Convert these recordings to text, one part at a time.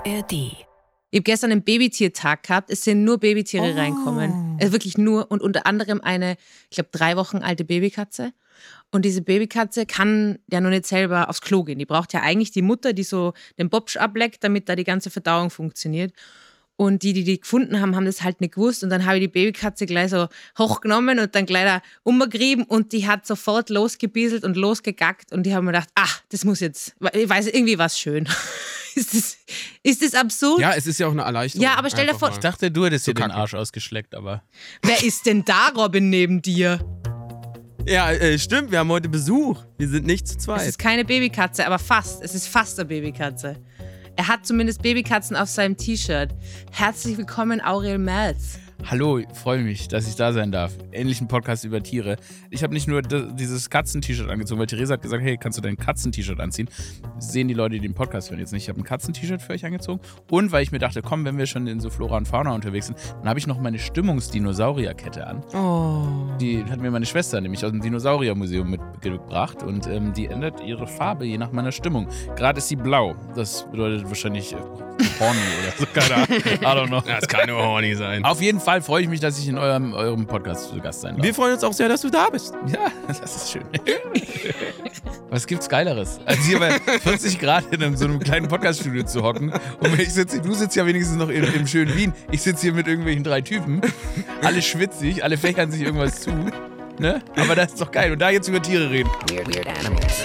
ARD. Ich habe gestern einen Babytiertag gehabt. Es sind nur Babytiere reinkommen. Wirklich nur. Und unter anderem eine, ich glaube, 3 Wochen alte Babykatze. Und diese Babykatze kann ja noch nicht selber aufs Klo gehen. Die braucht ja eigentlich die Mutter, die so den Bobsch ableckt, damit da die ganze Verdauung funktioniert. Und die gefunden haben, haben das halt nicht gewusst. Und dann habe ich die Babykatze gleich so hochgenommen und dann gleich da umgerieben. Und die hat sofort losgebieselt und losgegackt. Und die haben mir gedacht, das muss jetzt, ich weiß, irgendwie was schön. Ist das absurd? Ja, es ist ja auch eine Erleichterung. Ja, aber stell dir vor, Ich dachte, du hättest dir den Arsch ausgeschleckt, aber... wer ist denn da, Robin, neben dir? Ja, stimmt, wir haben heute Besuch. Wir sind nicht zu Es zweit. ist keine Babykatze, aber fast. Es ist fast eine Babykatze. Er hat zumindest Babykatzen auf seinem T-Shirt. Herzlich willkommen, Aurel Merz. Hallo, ich freue mich, dass ich da sein darf. Endlich ein Podcast über Tiere. Ich habe nicht nur dieses Katzen-T-Shirt angezogen, weil Theresa hat gesagt, hey, kannst du dein Katzen-T-Shirt anziehen? Sehen die Leute, die den Podcast hören, jetzt nicht. Ich habe ein Katzen-T-Shirt für euch angezogen. Und weil ich mir dachte, komm, wenn wir schon in so Flora und Fauna unterwegs sind, dann habe ich noch meine Stimmungsdinosaurierkette an. Oh. Die hat mir meine Schwester nämlich aus dem Dinosauriermuseum mitgebracht. Und die ändert ihre Farbe je nach meiner Stimmung. Gerade ist sie blau. Das bedeutet wahrscheinlich horny oder so. Keine Ahnung. I don't know. Das kann nur horny sein. Auf jeden Fall freue ich mich, dass ich in eurem Podcast zu Gast sein darf. Wir freuen uns auch sehr, dass du da bist. Ja, das ist schön. Was gibt's Geileres, als hier bei 40 Grad in so einem kleinen Podcaststudio zu hocken? Und du sitzt ja wenigstens noch im schönen Wien. Ich sitze hier mit irgendwelchen 3 Typen. Alle schwitzig, alle fächern sich irgendwas zu. Ne? Aber das ist doch geil. Und da jetzt über Tiere reden. Weird Animals.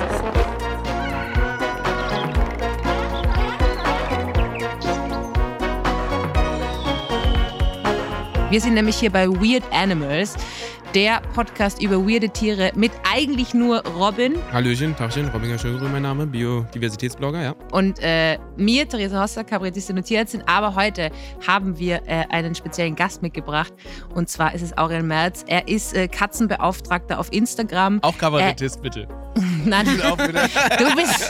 Wir sind nämlich hier bei Weird Animals, der Podcast über weirde Tiere mit eigentlich nur Robin Hallöchen, Tachchen, Robin Schöngrün, mein Name, Biodiversitätsblogger, ja. und mir, Theresa Hosser, Kabarettistin und Tierärztin. Aber heute haben wir einen speziellen Gast mitgebracht und zwar ist es Aurel Merz. Er ist Katzenbeauftragter auf Instagram. Auch Kabarettist, bitte. Nein, du bist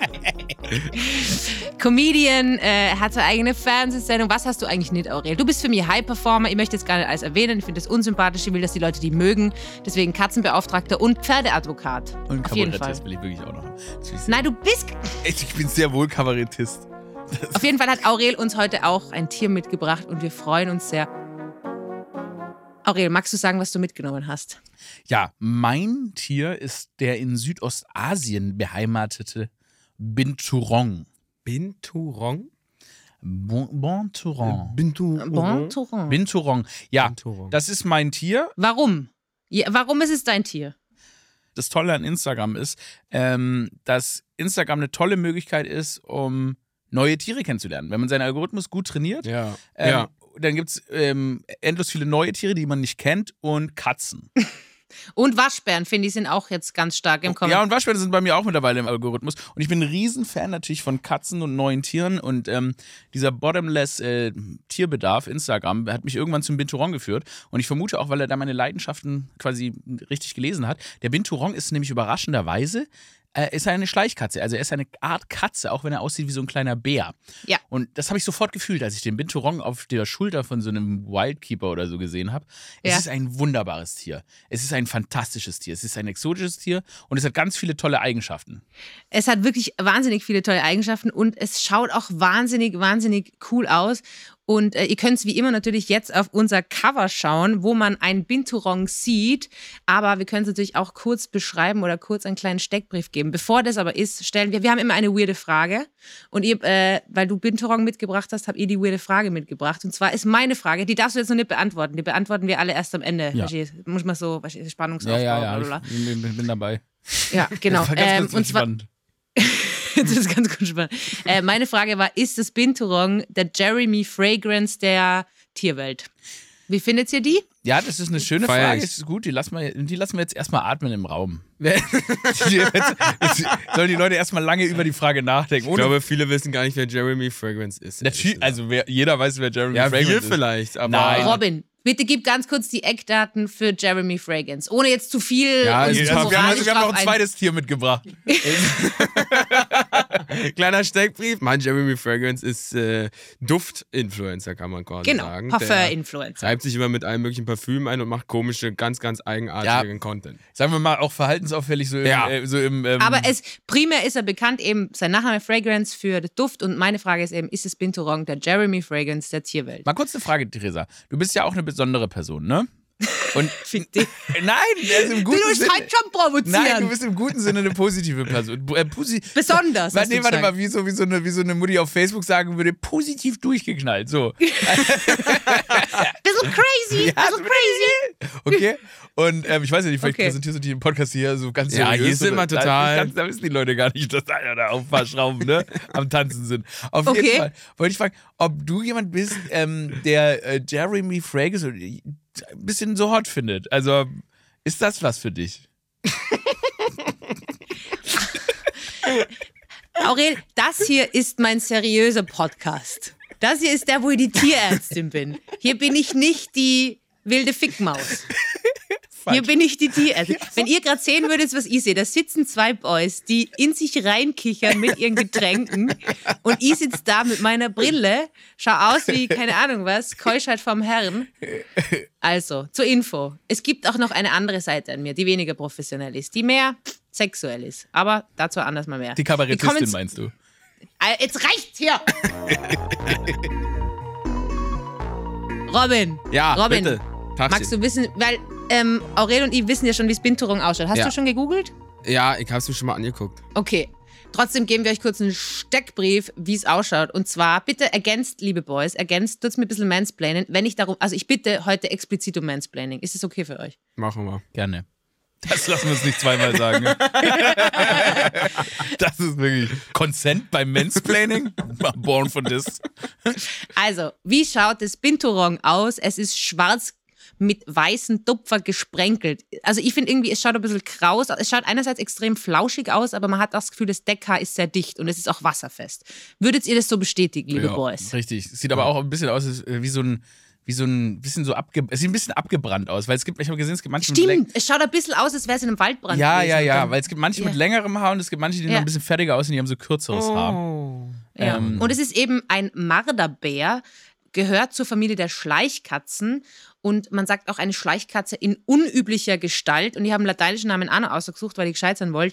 Comedian, hat seine eigene Fernsehsendung. Was hast du eigentlich nicht, Aurel? Du bist für mich High-Performer. Ich möchte jetzt gar nicht alles erwähnen. Ich finde das unsympathisch. Ich will, dass die Leute die mögen. Deswegen Katzenbeauftragter und Pferdeadvokat. Und auf jeden Fall. Kabarettist will ich wirklich auch noch haben. Nein, du bist... Ich bin sehr wohl Kabarettist. Auf jeden Fall hat Aurel uns heute auch ein Tier mitgebracht und wir freuen uns sehr. Aurel, magst du sagen, was du mitgenommen hast? Ja, mein Tier ist der in Südostasien beheimatete Binturong. Binturong? Binturong. Binturong. Binturong. Ja, Binturong. das ist mein Tier. Warum? Ja, warum ist es dein Tier? Das Tolle an Instagram ist, dass Instagram eine tolle Möglichkeit ist, um neue Tiere kennenzulernen. Wenn man seinen Algorithmus gut trainiert, Ja. dann gibt es endlos viele neue Tiere, die man nicht kennt, und Katzen. Und Waschbären, finde ich, sind auch jetzt ganz stark im Kommen. Ja, und Waschbären sind bei mir auch mittlerweile im Algorithmus. Und ich bin ein Riesenfan natürlich von Katzen und neuen Tieren. Und dieser Bottomless Tierbedarf Instagram hat mich irgendwann zum Binturong geführt. Und ich vermute auch, weil er da meine Leidenschaften quasi richtig gelesen hat. Der Binturong ist nämlich überraschenderweise ist eine Schleichkatze. Also er ist eine Art Katze, auch wenn er aussieht wie so ein kleiner Bär. Ja. Und das habe ich sofort gefühlt, als ich den Binturong auf der Schulter von so einem Wildkeeper oder so gesehen habe. Es ist ein wunderbares Tier. Es ist ein fantastisches Tier. Es ist ein exotisches Tier und es hat ganz viele tolle Eigenschaften. Es hat wirklich wahnsinnig viele tolle Eigenschaften und es schaut auch wahnsinnig, wahnsinnig cool aus. Und ihr könnt es wie immer natürlich jetzt auf unser Cover schauen, wo man einen Binturong sieht. Aber wir können es natürlich auch kurz beschreiben oder kurz einen kleinen Steckbrief geben. Bevor das aber ist, stellen wir haben immer eine weirde Frage. Und ihr, weil du Binturong mitgebracht hast, habt ihr die weirde Frage mitgebracht. Und zwar ist meine Frage, die darfst du jetzt noch nicht beantworten. Die beantworten wir alle erst am Ende. Ja. Muss man so, Spannungsaufbau. Ja, ich bin dabei. Ja, genau. Das war ganz und zwar, spannend. das ist ganz gut spannend. Meine Frage war, ist das Binturong der Jeremy Fragrance der Tierwelt? Wie findet ihr die? Ja, das ist eine schöne Feier Frage. ich. Das ist gut. Die lassen wir jetzt erstmal atmen im Raum. Sollen die Leute erstmal lange über die Frage nachdenken. Ich glaube, viele wissen gar nicht, wer Jeremy Fragrance ist. Natürlich, also jeder weiß, wer Jeremy ja, Fragrance wir ist. vielleicht, aber... Nein. Robin, Bitte gib ganz kurz die Eckdaten für Jeremy Fragrance, ohne jetzt zu viel. Ja, und also zu wir moralisch wir haben noch drauf ein zweites Tier mitgebracht. Kleiner Steckbrief. Mein Jeremy Fragrance ist Duft-Influencer, kann man quasi Genau, sagen. Parfum-Influencer. Reibt sich immer mit allen möglichen Parfümen ein und macht komische, ganz, ganz eigenartigen Content. Sagen wir mal, auch verhaltensauffällig so im... Ja. Aber primär ist er bekannt, eben sein Nachname Fragrance für den Duft. Und meine Frage ist eben, ist es Binturong, der Jeremy Fragrance der Tierwelt? Mal kurz eine Frage, Theresa. Du bist ja auch eine besondere Person, ne? Und Fick dich. nein, also im Du guten musst Sinne. halt schon provozieren. Nein, du bist im guten Sinne eine positive Person. Besonders. hast du Nee, warte gesagt. mal, wie so eine Mutti auf Facebook sagen würde, positiv durchgeknallt. So. Bisschen crazy, Ja, bisschen crazy. Okay? Und ich weiß ja nicht, vielleicht Okay. präsentierst du dich im Podcast hier so ganz Ja, seriös. hier sind wir total- Da wissen die Leute gar nicht, dass da auf ein paar Schrauben am Tanzen sind. Auf Okay. jeden Fall wollte ich fragen, ob du jemand bist, der Jeremy Fragrance ein bisschen so hot findet. Also, ist das was für dich? Aurel, das hier ist mein seriöser Podcast. Das hier ist der, wo ich die Tierärztin bin. Hier bin ich nicht die wilde Fickmaus. Hier bin ich die Tierärztin. Wenn ihr gerade sehen würdet, was ich sehe, da sitzen zwei Boys, die in sich reinkichern mit ihren Getränken und ich sitze da mit meiner Brille, schau aus wie, keine Ahnung was, Keuschheit vom Herrn. Also, zur Info. Es gibt auch noch eine andere Seite an mir, die weniger professionell ist, die mehr sexuell ist. Aber dazu anders mal mehr. Die Wir kommen Kabarettistin jetzt- meinst du? Jetzt reicht's hier! Robin. Ja, Robin, bitte. Tagchen. magst du wissen, weil Aurel und ich wissen ja schon, wie Binturong ausschaut. Hast Ja. du schon gegoogelt? Ja, ich hab's mir schon mal angeguckt. Okay. Trotzdem geben wir euch kurz einen Steckbrief, wie es ausschaut. Und zwar, bitte ergänzt, liebe Boys, tut's mir ein bisschen Mansplaining, wenn ich darum, also ich bitte heute explizit um Mansplaining. Ist es okay für euch? Machen wir. Gerne. Das lassen wir uns nicht zweimal sagen. Das ist wirklich Consent beim Mansplaining. Born for this. Also, wie schaut das Binturong aus? Es ist schwarz mit weißen Tupfer gesprenkelt. Also ich finde irgendwie, es schaut ein bisschen kraus aus. Es schaut einerseits extrem flauschig aus, aber man hat das Gefühl, das Deckhaar ist sehr dicht und es ist auch wasserfest. Würdet ihr das so bestätigen, liebe Ja, Boys? richtig. Sieht aber auch ein bisschen aus wie so ein bisschen so es sieht ein bisschen abgebrannt aus, weil ich habe gesehen, es gibt manche mit Stimmt, es schaut ein bisschen aus, als wäre es in einem Waldbrand ja, gewesen. weil es gibt manche mit längerem Haar und es gibt manche, die noch Ja. ein bisschen fertiger aussehen, die haben so kürzeres Haar. Ja. Und es ist eben ein Marderbär, gehört zur Familie der Schleichkatzen und man sagt auch eine Schleichkatze in unüblicher Gestalt und die haben einen lateinischen Namen auch noch ausgesucht, weil ich gescheit sein wollte.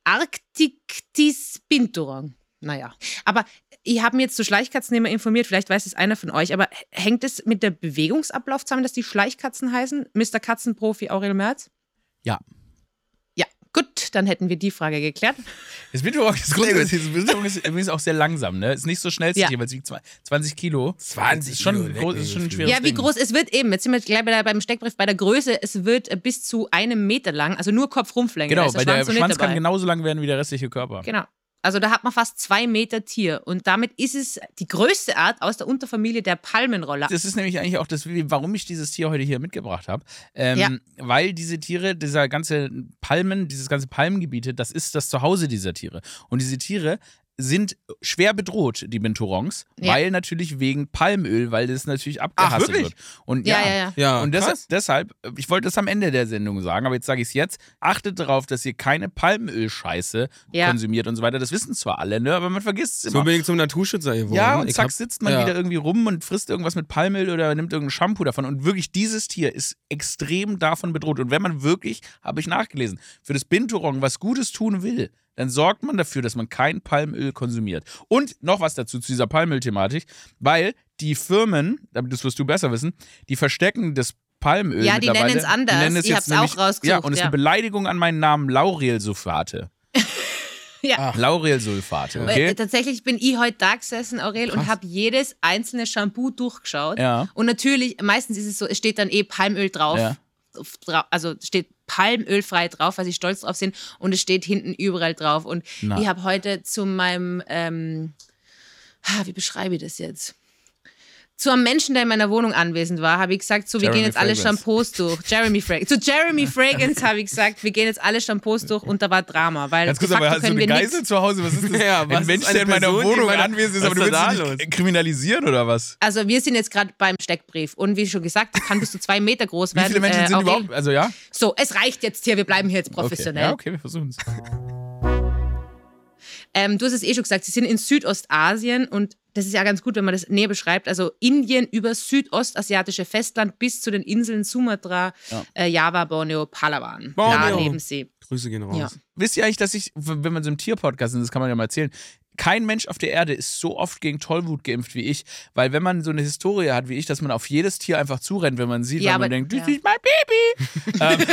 Arctictis binturong. Naja, aber ich habe mir jetzt zu Schleichkatzen immer informiert, vielleicht weiß es einer von euch, aber hängt es mit der Bewegungsablauf zusammen, dass die Schleichkatzen heißen? Mr. Katzenprofi Aurel Merz? Ja. Ja, gut, dann hätten wir die Frage geklärt. Das Binturong ist übrigens auch sehr langsam, ne? Ist nicht so schnell zu Ja. tieren, weil es wiegt 20 Kilo. 20 ist schon, Kilo, groß, ist schon ein schweres Ja, wie Ding. groß es wird eben. Jetzt sind wir gleich beim Steckbrief bei der Größe. Es wird bis zu 1 Meter lang, also nur Kopf-Rumpflänge. Da Genau, ist weil der Schwanz noch nicht Schwanz kann dabei. genauso lang werden wie der restliche Körper. Genau. Also da hat man fast 2 Meter Tier. Und damit ist es die größte Art aus der Unterfamilie der Palmenroller. Das ist nämlich eigentlich auch das, warum ich dieses Tier heute hier mitgebracht habe. Ja. Weil diese Tiere, dieses ganze Palmengebiete, das ist das Zuhause dieser Tiere. Und diese Tiere sind schwer bedroht, die Binturongs, Ja. weil natürlich wegen Palmöl, weil das natürlich abgehasselt wirklich? wird. Und Ja. Ja, und krass. deshalb, ich wollte das am Ende der Sendung sagen, aber jetzt sage ich es jetzt, achtet darauf, dass ihr keine Palmölscheiße Ja. konsumiert und so weiter. Das wissen zwar alle, ne, aber man vergisst es So immer. bin ich zum Naturschützer geworden. Ja, und Ich zack, hab- sitzt man ja. wieder irgendwie rum und frisst irgendwas mit Palmöl oder nimmt irgendein Shampoo davon. Und wirklich, dieses Tier ist extrem davon bedroht. Und wenn man wirklich, habe ich nachgelesen, für das Binturong was Gutes tun will, dann sorgt man dafür, dass man kein Palmöl konsumiert. Und noch was dazu zu dieser Palmöl-Thematik, weil die Firmen, das wirst du besser wissen, die verstecken das Palmöl Ja, die mittlerweile. nennen es anders. Ich jetzt hab's nämlich- auch rausgesucht, Ja, und es ist ja. eine Beleidigung an meinen Namen, Laurelsulfate. Ja. Laurelsulfate, okay? Tatsächlich bin ich heute da gesessen, Aurel, und habe jedes einzelne Shampoo durchgeschaut. Ja. Und natürlich, meistens ist es so, es steht dann Palmöl drauf. Ja. Also steht palmölfrei drauf, weil sie stolz drauf sind. Und es steht hinten überall drauf. Und Na. ich habe heute zu meinem, wie beschreibe ich das jetzt? zu einem Menschen, der in meiner Wohnung anwesend war, habe ich gesagt, so, wir gehen jetzt alle Shampoos durch. Zu Jeremy Fragrance habe ich gesagt, wir gehen jetzt alle Shampoos durch und da war Drama. Weil ganz kurz, aber hast du eine Geisel zu Hause? Was ist das? Ja, ein Mensch, der in meiner Wohnung anwesend ist, aber du willst da ihn nicht kriminalisieren oder was? Also wir sind jetzt gerade beim Steckbrief und wie schon gesagt, kann bis zu 2 Meter groß werden. Wie viele Menschen sind überhaupt? Also ja? So, es reicht jetzt hier, wir bleiben hier jetzt professionell. Okay, wir versuchen es. Du hast es schon gesagt, sie sind in Südostasien und das ist ja ganz gut, wenn man das näher beschreibt. Also Indien über südostasiatische Festland bis zu den Inseln Sumatra, Java, Borneo, Palawan. Da leben sie. Grüße gehen raus. Ja. Wisst ihr eigentlich, dass wenn man so im Tierpodcast ist, das kann man ja mal erzählen, kein Mensch auf der Erde ist so oft gegen Tollwut geimpft wie ich, weil wenn man so eine Historie hat wie ich, dass man auf jedes Tier einfach zurennt, wenn man sieht, weil man denkt, das ist mein Baby.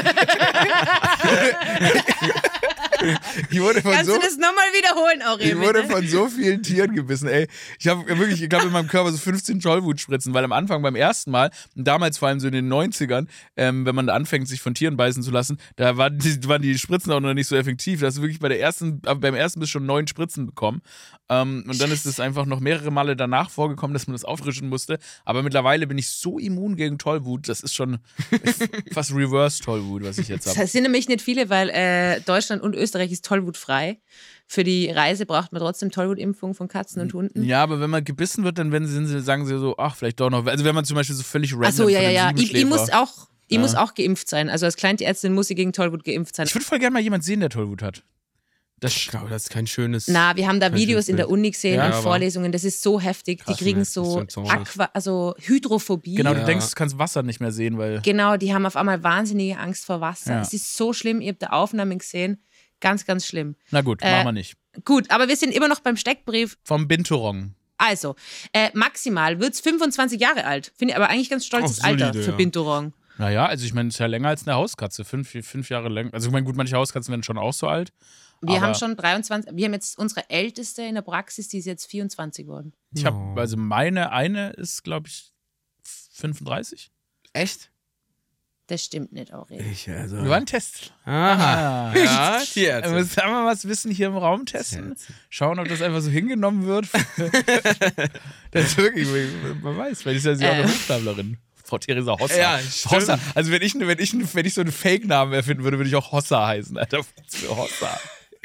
Ich wurde von Kannst du das nochmal wiederholen, Aurel? Ich wurde von so vielen Tieren gebissen, ey. Ich habe in meinem Körper so 15 Tollwutspritzen, weil am Anfang beim ersten Mal, und damals vor allem so in den 90ern, wenn man anfängt, sich von Tieren beißen zu lassen, da waren die Spritzen auch noch nicht so effektiv. Da hast du wirklich beim ersten Biss schon 9 Spritzen bekommen. Und dann ist es einfach noch mehrere Male danach vorgekommen, dass man das auffrischen musste. Aber mittlerweile bin ich so immun gegen Tollwut, das ist schon fast Reverse-Tollwut, was ich jetzt habe. Das sind nämlich nicht viele, weil Deutschland und Österreich ist tollwutfrei. Für die Reise braucht man trotzdem Tollwutimpfung von Katzen und Hunden. Ja, aber wenn man gebissen wird, dann sagen sie so, ach, vielleicht doch noch. Also wenn man zum Beispiel so völlig random Achso, ja. Ich muss Ja. auch geimpft sein. Also als Kleintierärztin muss ich gegen Tollwut geimpft sein. Ich würde voll gerne mal jemanden sehen, der Tollwut hat. Ich glaube, das ist kein schönes. Na, wir haben da Videos in der Uni gesehen Ja, und aber Vorlesungen. Das ist so heftig. krass, Die kriegen ne? so Das ist Hydrophobie. Genau, Ja. du denkst, du kannst Wasser nicht mehr sehen, weil. Genau, die haben auf einmal wahnsinnige Angst vor Wasser. Ja. Es ist so schlimm. Ihr habt da Aufnahmen gesehen. Ganz, ganz schlimm. Na gut, machen wir nicht. Gut, aber wir sind immer noch beim Steckbrief. Vom Binturong. Also, maximal wird es 25 Jahre alt. Finde ich aber eigentlich ganz stolzes Auch solide, Alter für ja. Binturong. Naja, also ich meine, es ist ja länger als eine Hauskatze. 5 Jahre länger. Also ich meine, gut, manche Hauskatzen werden schon auch so alt. Wir aber haben schon 23, wir haben jetzt unsere älteste in der Praxis, die ist jetzt 24 geworden. Ich habe, also meine eine ist, glaube ich, 35. Echt? Das stimmt nicht, Aurel. Wir waren Test. Aha. Ja, Tierärzte. Sagen wir was Wissen hier im Raum testen. Schauen, ob das einfach so hingenommen wird. Das ist wirklich, man weiß, weil ich ja sie auch eine Buchstablerin. Frau Theresa Hossa. Ja, stimmt. Hossa. Also wenn ich so einen Fake-Namen erfinden würde, würde ich auch Hossa heißen, Alter. Was für Hossa.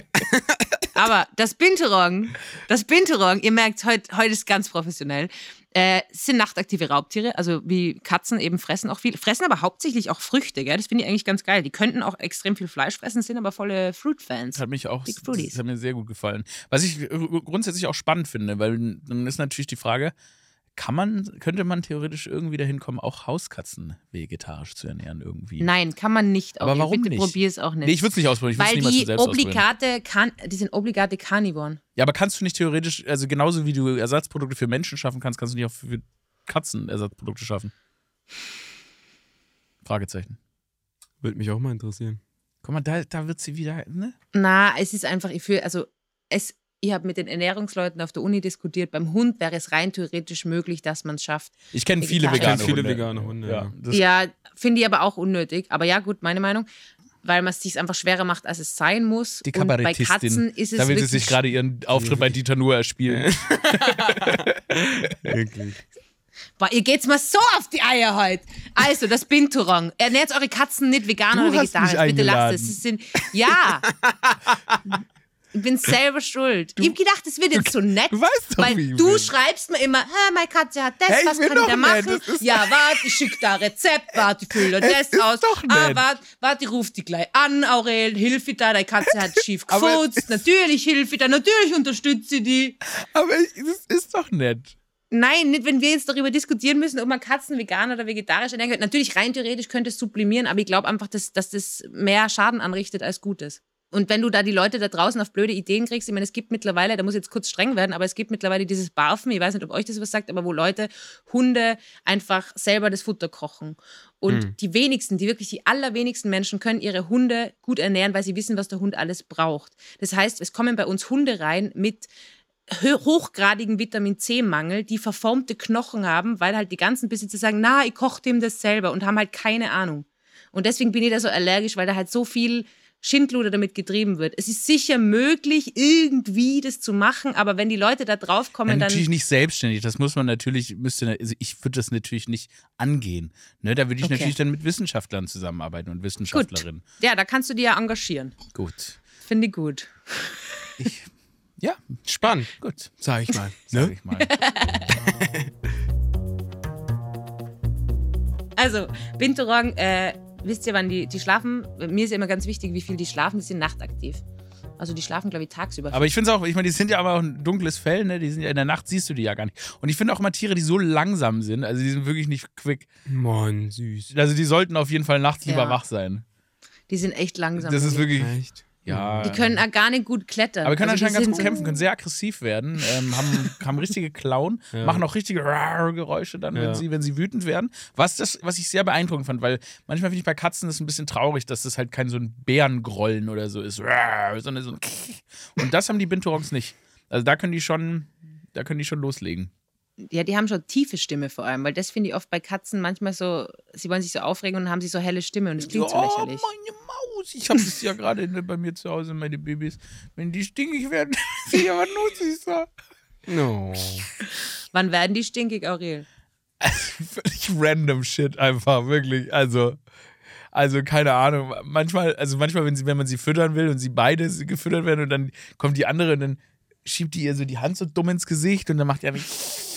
Aber das Binturong, ihr merkt, heute ist ganz professionell, sind nachtaktive Raubtiere, also wie Katzen eben fressen auch viel, fressen aber hauptsächlich auch Früchte, gell? Das finde ich eigentlich ganz geil. Die könnten auch extrem viel Fleisch fressen, sind aber volle Fruit-Fans. Hat mich auch, Big das Fruities. hat mir sehr gut gefallen. Was ich grundsätzlich auch spannend finde, weil dann ist natürlich die Frage, könnte man theoretisch irgendwie dahin kommen, auch Hauskatzen vegetarisch zu ernähren irgendwie? Nein, kann man nicht. Aber Aurel. warum Bitte nicht? probier es auch nicht. Nee, ich würde es nicht ausprobieren. Ich Weil würde es niemals die selbst ausprobieren. die sind obligate Carnivoren. Ja, aber kannst du nicht theoretisch, also genauso wie du Ersatzprodukte für Menschen schaffen kannst, kannst du nicht auch für Katzen Ersatzprodukte schaffen? Fragezeichen. Würde mich auch mal interessieren. Guck mal, da wird sie wieder, ne? Na, es ist einfach, ich habe mit den Ernährungsleuten auf der Uni diskutiert, beim Hund wäre es rein theoretisch möglich, dass man es schafft. Ich kenne viele Vegetarisch. vegane Viele Hunde. vegane Hunde, ja. Ja, finde ich aber auch unnötig. Aber ja, gut, meine Meinung. Weil man es sich einfach schwerer macht, als es sein muss. Die Und bei Kabarettistin. Katzen ist es Da will sie wirklich sich gerade ihren Auftritt bei Dieter Nuhr erspielen. Wirklich. Boah, ihr geht's mal so auf die Eier heute. Also, das Binturong. Ernährt eure Katzen nicht vegan Du oder hast mich vegetarisch. Bitte lasst eingeladen. es. Ja. Ich bin selber schuld. Ich hab gedacht, es wird jetzt so nett. du weißt doch, weil wie ich du bin. schreibst mir immer, meine Katze hat das, Hey, ich was bin kann ich doch da nett, machen? das ist- Ja, warte, ich schick da Rezept, warte, ich fülle Es das ist aus. doch nett. Warte, ich ruf die gleich an, Aurel, hilf dir da, deine Katze hat schief Aber es gefurzt. Natürlich hilf ich da, natürlich unterstütze ich die. Aber das ist doch nett. Nein, nicht, wenn wir jetzt darüber diskutieren müssen, ob man Katzen vegan oder vegetarisch ernähren könnte. Natürlich, rein theoretisch könnte es sublimieren, aber ich glaube einfach, dass das mehr Schaden anrichtet als Gutes. Und wenn du da die Leute da draußen auf blöde Ideen kriegst, ich meine, es gibt mittlerweile, da muss ich jetzt kurz streng werden, aber es gibt mittlerweile dieses Barfen, ich weiß nicht, ob euch das was sagt, aber wo Leute Hunde einfach selber das Futter kochen. Und die wenigsten, die allerwenigsten Menschen können ihre Hunde gut ernähren, weil sie wissen, was der Hund alles braucht. Das heißt, es kommen bei uns Hunde rein mit hochgradigen Vitamin-C-Mangel, die verformte Knochen haben, weil halt die ganzen Besitzer sagen, ich koche dem das selber und haben halt keine Ahnung. Und deswegen bin ich da so allergisch, weil da halt so viel Schindluder damit getrieben wird. Es ist sicher möglich, irgendwie das zu machen, aber wenn die Leute da drauf kommen, dann... Natürlich nicht selbstständig, das muss man natürlich, also ich würde das natürlich nicht angehen. Ne? Da würde ich natürlich dann mit Wissenschaftlern zusammenarbeiten und Wissenschaftlerinnen. Gut. Ja, da kannst du dir ja engagieren. Gut. Finde ich gut. Ja, spannend. Gut, sag ich mal. Sag ich mal. Also, Binturong, wisst ihr, wann die schlafen? Mir ist ja immer ganz wichtig, wie viel die schlafen. Die sind nachtaktiv. Also die schlafen, glaube ich, tagsüber. Aber ich finde es auch, die sind ja aber auch ein dunkles Fell, ne? Die sind ja in der Nacht, siehst du die ja gar nicht. Und ich finde auch immer Tiere, die so langsam sind, also die sind wirklich nicht quick. Mann, süß. Also die sollten auf jeden Fall nachts lieber wach sein. Die sind echt langsam. Das ist wirklich... Echt? Ja. Die können auch gar nicht gut klettern. Aber können anscheinend ganz gut so kämpfen, können sehr aggressiv werden, haben richtige Klauen, machen auch richtige Geräusche dann, wenn sie wütend werden. Was ich sehr beeindruckend fand, weil manchmal finde ich bei Katzen das ein bisschen traurig, dass das halt kein so ein Bärengrollen oder so ist, sondern so ein und das haben die Binturongs nicht. Also da können die schon loslegen. Ja, die haben schon tiefe Stimme vor allem, weil das finde ich oft bei Katzen manchmal so, sie wollen sich so aufregen und dann haben sie so helle Stimme und es klingt so lächerlich. Oh, meine Maus. Ich habe das ja gerade bei mir zu Hause, meine Babys. Wenn die stinkig werden, sind die aber nur süßer. No. Wann werden die stinkig, Aurel? Völlig random Shit einfach, wirklich. Also keine Ahnung. Manchmal, wenn man sie füttern will und sie beide gefüttert werden und dann kommt die andere und dann schiebt die ihr so die Hand so dumm ins Gesicht und dann macht die einfach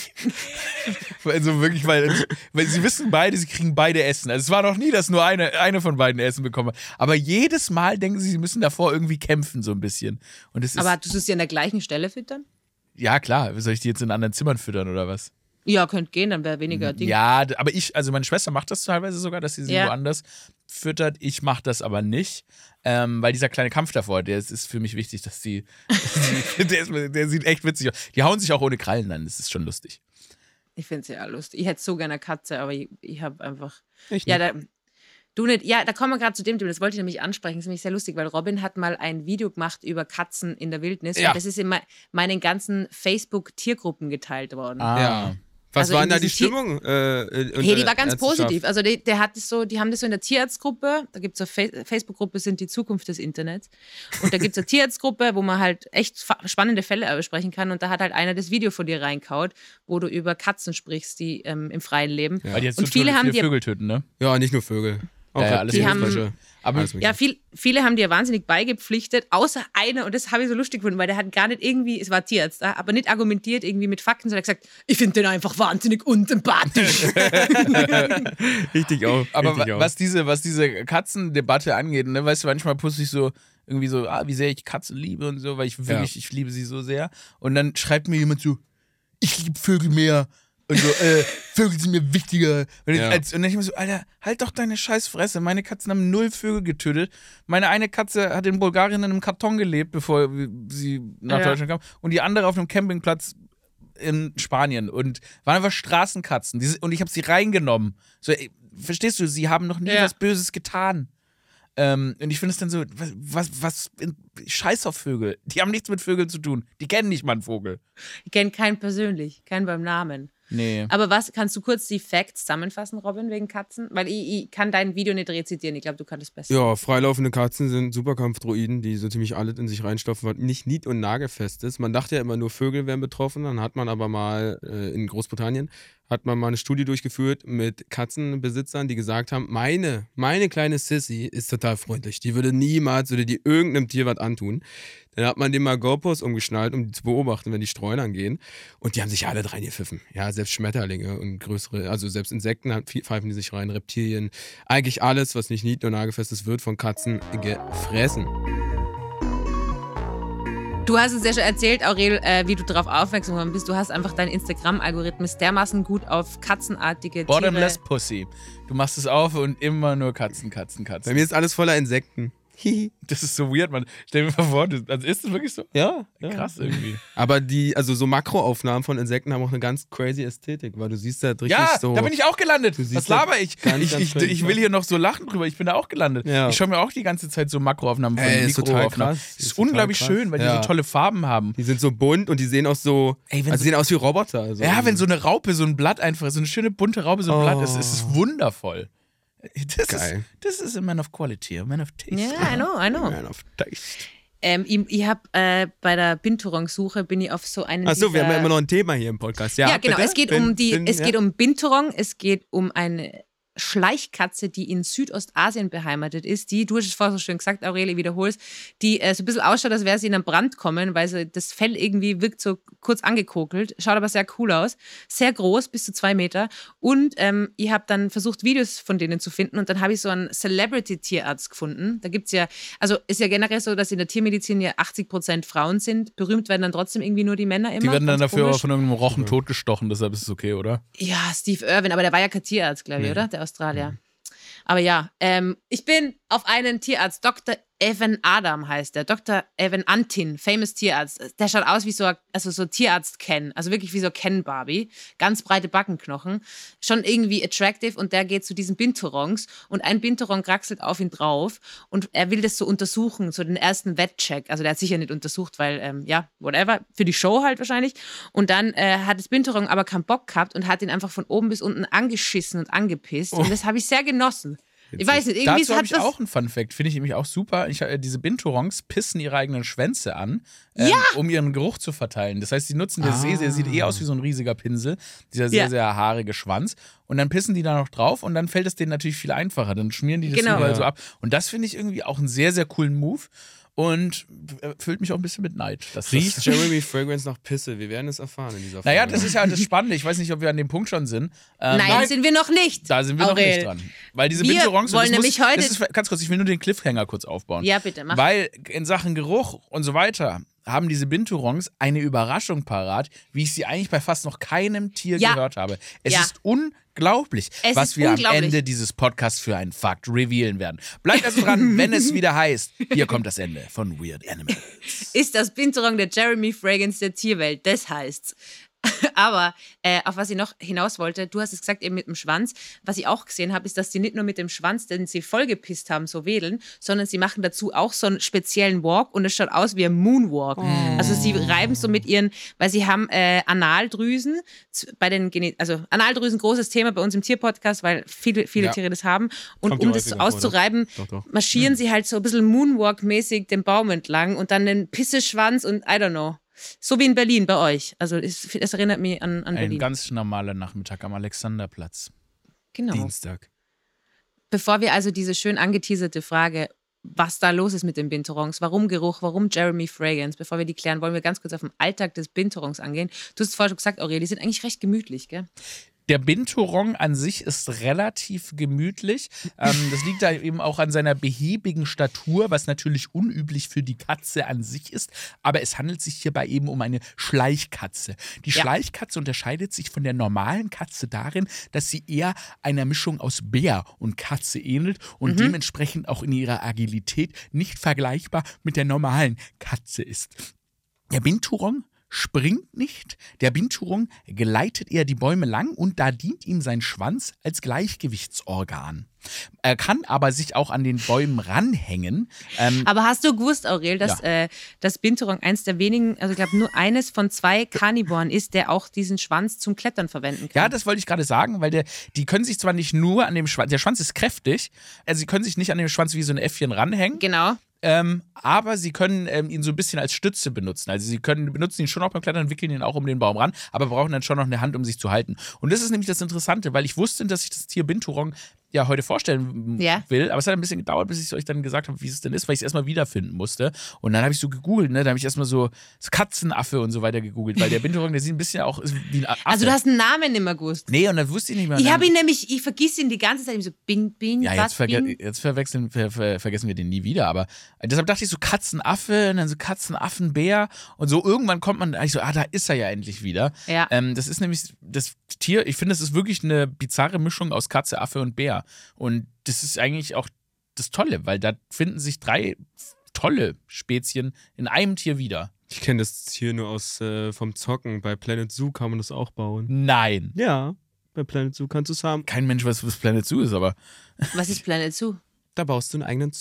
also wirklich, weil sie wissen beide, sie kriegen beide Essen. Also es war noch nie, dass nur eine von beiden Essen bekommen hat. Aber jedes Mal denken sie müssen davor irgendwie kämpfen so ein bisschen. Und es aber tust du sie an der gleichen Stelle füttern? Ja, klar. Soll ich die jetzt in anderen Zimmern füttern oder was? Ja, könnte gehen, dann wäre weniger Ding. Ja, aber meine Schwester macht das teilweise sogar, dass sie woanders füttert. Ich mache das aber nicht, weil dieser kleine Kampf davor, der ist für mich wichtig, dass der sieht echt witzig aus. Die hauen sich auch ohne Krallen an, das ist schon lustig. Ich finde es ja lustig. Ich hätte so gerne eine Katze, aber ich habe einfach... Ich ja, du nicht. Ja, da kommen wir gerade zu dem Thema, das wollte ich nämlich ansprechen. Das ist nämlich sehr lustig, weil Robin hat mal ein Video gemacht über Katzen in der Wildnis. Ja. Und das ist in meinen ganzen Facebook-Tiergruppen geteilt worden. Ja. Was Also war in denn da die diese Stimmung? Hey, die war ganz positiv. Also die haben das so in der Tierarztgruppe, da gibt es eine Facebook-Gruppe, sind die Zukunft des Internets. Und da gibt es eine Tierarztgruppe, wo man halt echt spannende Fälle besprechen kann. Und da hat halt einer das Video von dir reinkaut, wo du über Katzen sprichst, die im freien Leben. Weil die jetzt und so viele haben Vögel töten, ne? Ja, nicht nur Vögel. Auch alles die haben- Frösche. Aber Alles Ja, viele haben dir wahnsinnig beigepflichtet, außer einer, und das habe ich so lustig gefunden, weil der hat gar nicht irgendwie, es war Tierarzt, aber nicht argumentiert irgendwie mit Fakten, sondern gesagt, ich finde den einfach wahnsinnig unsympathisch. Richtig auch. Aber richtig auch. was diese Katzendebatte angeht, ne, weißt du, manchmal poste ich so irgendwie so, wie sehr ich Katzen liebe und so, weil ich liebe sie so sehr. Und dann schreibt mir jemand so, ich liebe Vögel mehr. Und so, Vögel sind mir wichtiger. Und dann ich mir so, Alter, halt doch deine Scheißfresse. Meine Katzen haben 0 Vögel getötet. Meine eine Katze hat in Bulgarien in einem Karton gelebt, bevor sie nach Deutschland kam. Und die andere auf einem Campingplatz in Spanien. Und waren einfach Straßenkatzen. Und ich habe sie reingenommen. So, verstehst du, sie haben noch nie was Böses getan. Und ich finde es dann so, Scheiß auf Vögel. Die haben nichts mit Vögeln zu tun. Die kennen nicht mal einen Vogel. Ich kenne keinen persönlich, keinen beim Namen. Nee. Aber kannst du kurz die Facts zusammenfassen, Robin, wegen Katzen? Weil ich kann dein Video nicht rezitieren, ich glaube, du kannst es besser. Ja, freilaufende Katzen sind Superkampfdroiden, die so ziemlich alles in sich reinstopfen, was nicht nied- und nagelfest ist. Man dachte ja immer, nur Vögel wären betroffen. Dann hat man aber mal in Großbritannien eine Studie durchgeführt mit Katzenbesitzern, die gesagt haben, meine kleine Sissy ist total freundlich. Die würde die irgendeinem Tier was antun. Dann hat man dem mal GoPros umgeschnallt, um die zu beobachten, wenn die Streunern gehen. Und die haben sich alle reingepfiffen. Ja, selbst Schmetterlinge und größere, also selbst Insekten pfeifen die sich rein, Reptilien. Eigentlich alles, was nicht nied- und nagelfest ist, wird von Katzen gefressen. Du hast es ja schon erzählt, Aurel, wie du darauf aufmerksam geworden bist. Du hast einfach deinen Instagram-Algorithmus dermaßen gut auf katzenartige Bottomless Tiere. Pussy. Du machst es auf und immer nur Katzen. Bei mir ist alles voller Insekten. Das ist so weird, man. Stell dir mal vor, also ist das wirklich so? Ja. Krass irgendwie. Aber so Makroaufnahmen von Insekten haben auch eine ganz crazy Ästhetik, weil du siehst da richtig Ja, so... da bin ich auch gelandet. Du siehst Was laber ich? ganz Ich crazy will hier noch so lachen drüber. Ich bin da auch gelandet. Ja. Ich schaue mir auch die ganze Zeit so Makroaufnahmen von Ist total Mikroaufnahmen. krass. Das ist unglaublich total krass. schön, weil die so tolle Farben haben. Die sind so bunt und die sehen auch so... Ey, wenn also sehen aus wie Roboter. Also Ja, wenn so eine Raupe, so ein Blatt einfach, so eine schöne bunte Raupe, so ein Blatt ist, ist es wundervoll. Geil. Das ist a man of quality, a man of taste. Ja, I know. Man of taste. Ich habe bei der Binturong-Suche bin ich auf so einen Achso, wir haben ja dieser- immer noch ein Thema hier im Podcast. Ja, genau. bitte? Es geht ja. um Binturong, es geht um eine Schleichkatze, die in Südostasien beheimatet ist, du hast es vorher so schön gesagt, Aurelie, wiederholst, die so ein bisschen ausschaut, als wäre sie in einen Brand kommen, weil das Fell irgendwie wirkt so kurz angekokelt, schaut aber sehr cool aus, sehr groß, bis zu 2 Meter und ich habe dann versucht, Videos von denen zu finden und dann habe ich so einen Celebrity-Tierarzt gefunden. Da gibt es ja, also ist ja generell so, dass in der Tiermedizin ja 80% Frauen sind, berühmt werden dann trotzdem irgendwie nur die Männer immer. Die werden dann ganz dafür komisch. von irgendeinem Rochen totgestochen, deshalb ist es okay, oder? Ja, Steve Irwin, aber der war ja kein Tierarzt, glaube ich, Nee. oder? Der Australier. Aber ja, ich bin auf einen Tierarzt, Dr. Evan Adam heißt der, Dr. Evan Antin, famous Tierarzt. Der schaut aus wie so Tierarzt-Ken, also wirklich wie so Ken-Barbie. Ganz breite Backenknochen, schon irgendwie attractive und der geht zu diesen Binturongs und ein Binturong kraxelt auf ihn drauf und er will das so untersuchen, so den ersten Wettcheck. Also der hat sicher nicht untersucht, weil, whatever, für die Show halt wahrscheinlich. Und dann hat das Binturong aber keinen Bock gehabt und hat ihn einfach von oben bis unten angeschissen und angepisst. Und das habe ich sehr genossen. Ich weiß nicht, irgendwie Dazu habe ich das auch einen Fun-Fact, finde ich nämlich auch super. Diese Binturongs pissen ihre eigenen Schwänze an, um ihren Geruch zu verteilen. Das heißt, sie nutzen der sieht aus wie so ein riesiger Pinsel, dieser sehr, sehr haarige Schwanz. Und dann pissen die da noch drauf und dann fällt es denen natürlich viel einfacher. Dann schmieren die das überall so ab. Und das finde ich irgendwie auch einen sehr, sehr coolen Move. Und füllt mich auch ein bisschen mit Neid. Riecht Jeremy Fragrance nach Pisse? Wir werden es erfahren in dieser Folge. Naja, das ist ja das Spannende. Ich weiß nicht, ob wir an dem Punkt schon sind. Nein, sind wir noch nicht. Da sind wir noch nicht dran. Weil diese Wir Binturongs, wollen nämlich heute... ganz kurz, ich will nur den Cliffhanger kurz aufbauen. Ja, bitte, mach. Weil in Sachen Geruch und so weiter haben diese Binturongs eine Überraschung parat, wie ich sie eigentlich bei fast noch keinem Tier gehört habe. Es ist unglaublich, was wir am Ende dieses Podcasts für einen Fakt revealen werden. Bleibt also dran, wenn es wieder heißt, hier kommt das Ende von Weird Animals. Ist das Binturong der Jeremy Fragrance der Tierwelt? Das heißt's. Aber auf was ich noch hinaus wollte, du hast es gesagt, eben mit dem Schwanz. Was ich auch gesehen habe, ist, dass die nicht nur mit dem Schwanz, den sie vollgepisst haben, so wedeln, sondern sie machen dazu auch so einen speziellen Walk und es schaut aus wie ein Moonwalk. Also sie reiben so mit ihren, weil sie haben Analdrüsen, Analdrüsen, großes Thema bei uns im Tierpodcast, weil viele Tiere das haben. Und Kommt um ja das so häufiger vor, auszureiben, Doch. marschieren sie halt so ein bisschen Moonwalk-mäßig den Baum entlang und dann den Pisseschwanz und I don't know. So wie in Berlin bei euch. Also es erinnert mich an Berlin. Ein ganz normaler Nachmittag am Alexanderplatz. Genau. Dienstag. Bevor wir also diese schön angeteaserte Frage, was da los ist mit den Binturongs, warum Geruch, warum Jeremy Fragrance, bevor wir die klären, wollen wir ganz kurz auf den Alltag des Binturongs angehen. Du hast vorher schon gesagt, Aurelie, die sind eigentlich recht gemütlich, gell? Der Binturong an sich ist relativ gemütlich. Das liegt da eben auch an seiner behäbigen Statur, was natürlich unüblich für die Katze an sich ist. Aber es handelt sich hierbei eben um eine Schleichkatze. Die Schleichkatze unterscheidet sich von der normalen Katze darin, dass sie eher einer Mischung aus Bär und Katze ähnelt und dementsprechend auch in ihrer Agilität nicht vergleichbar mit der normalen Katze ist. Der Binturong springt nicht, der Binturong gleitet eher die Bäume lang und da dient ihm sein Schwanz als Gleichgewichtsorgan. Er kann aber sich auch an den Bäumen ranhängen. Aber hast du gewusst, Aurel, dass das Binturong eins der wenigen, also ich glaube nur eines von 2 Karnivoren ist, der auch diesen Schwanz zum Klettern verwenden kann? Ja, das wollte ich gerade sagen, weil die können sich zwar nicht nur an dem Schwanz, der Schwanz ist kräftig, also sie können sich nicht an dem Schwanz wie so ein Äffchen ranhängen. Genau. Aber sie können ihn so ein bisschen als Stütze benutzen. Also sie benutzen ihn schon auch beim Klettern, wickeln ihn auch um den Baum ran, aber brauchen dann schon noch eine Hand, um sich zu halten. Und das ist nämlich das Interessante, weil ich wusste, dass ich das Tier Binturong ja heute vorstellen will, aber es hat ein bisschen gedauert, bis ich es euch dann gesagt habe, wie es denn ist, weil ich es erstmal wiederfinden musste. Und dann habe ich so gegoogelt, ne? Da habe ich erstmal so Katzenaffe und so weiter gegoogelt, weil der Binturong, der sieht ein bisschen auch wie ein Affe. Also du hast einen Namen nicht mehr gewusst. Nee, und dann wusste ich nicht mehr. Ich vergiss ihn die ganze Zeit, so Bin, ja, was, jetzt vergessen wir den nie wieder, aber deshalb dachte ich so Katzenaffe und dann so Katzenaffenbär und so irgendwann kommt man eigentlich so, da ist er ja endlich wieder. Ja. Das ist nämlich das Tier, ich finde, das ist wirklich eine bizarre Mischung aus Katze, Affe und Bär und das ist eigentlich auch das Tolle, weil da finden sich 3 tolle Spezien in einem Tier wieder. Ich kenne das Tier nur vom Zocken. Bei Planet Zoo kann man das auch bauen. Nein. Ja, bei Planet Zoo kannst du es haben. Kein Mensch weiß, was Planet Zoo ist, aber Was ist Planet Zoo? Da baust du einen eigenen Zoo.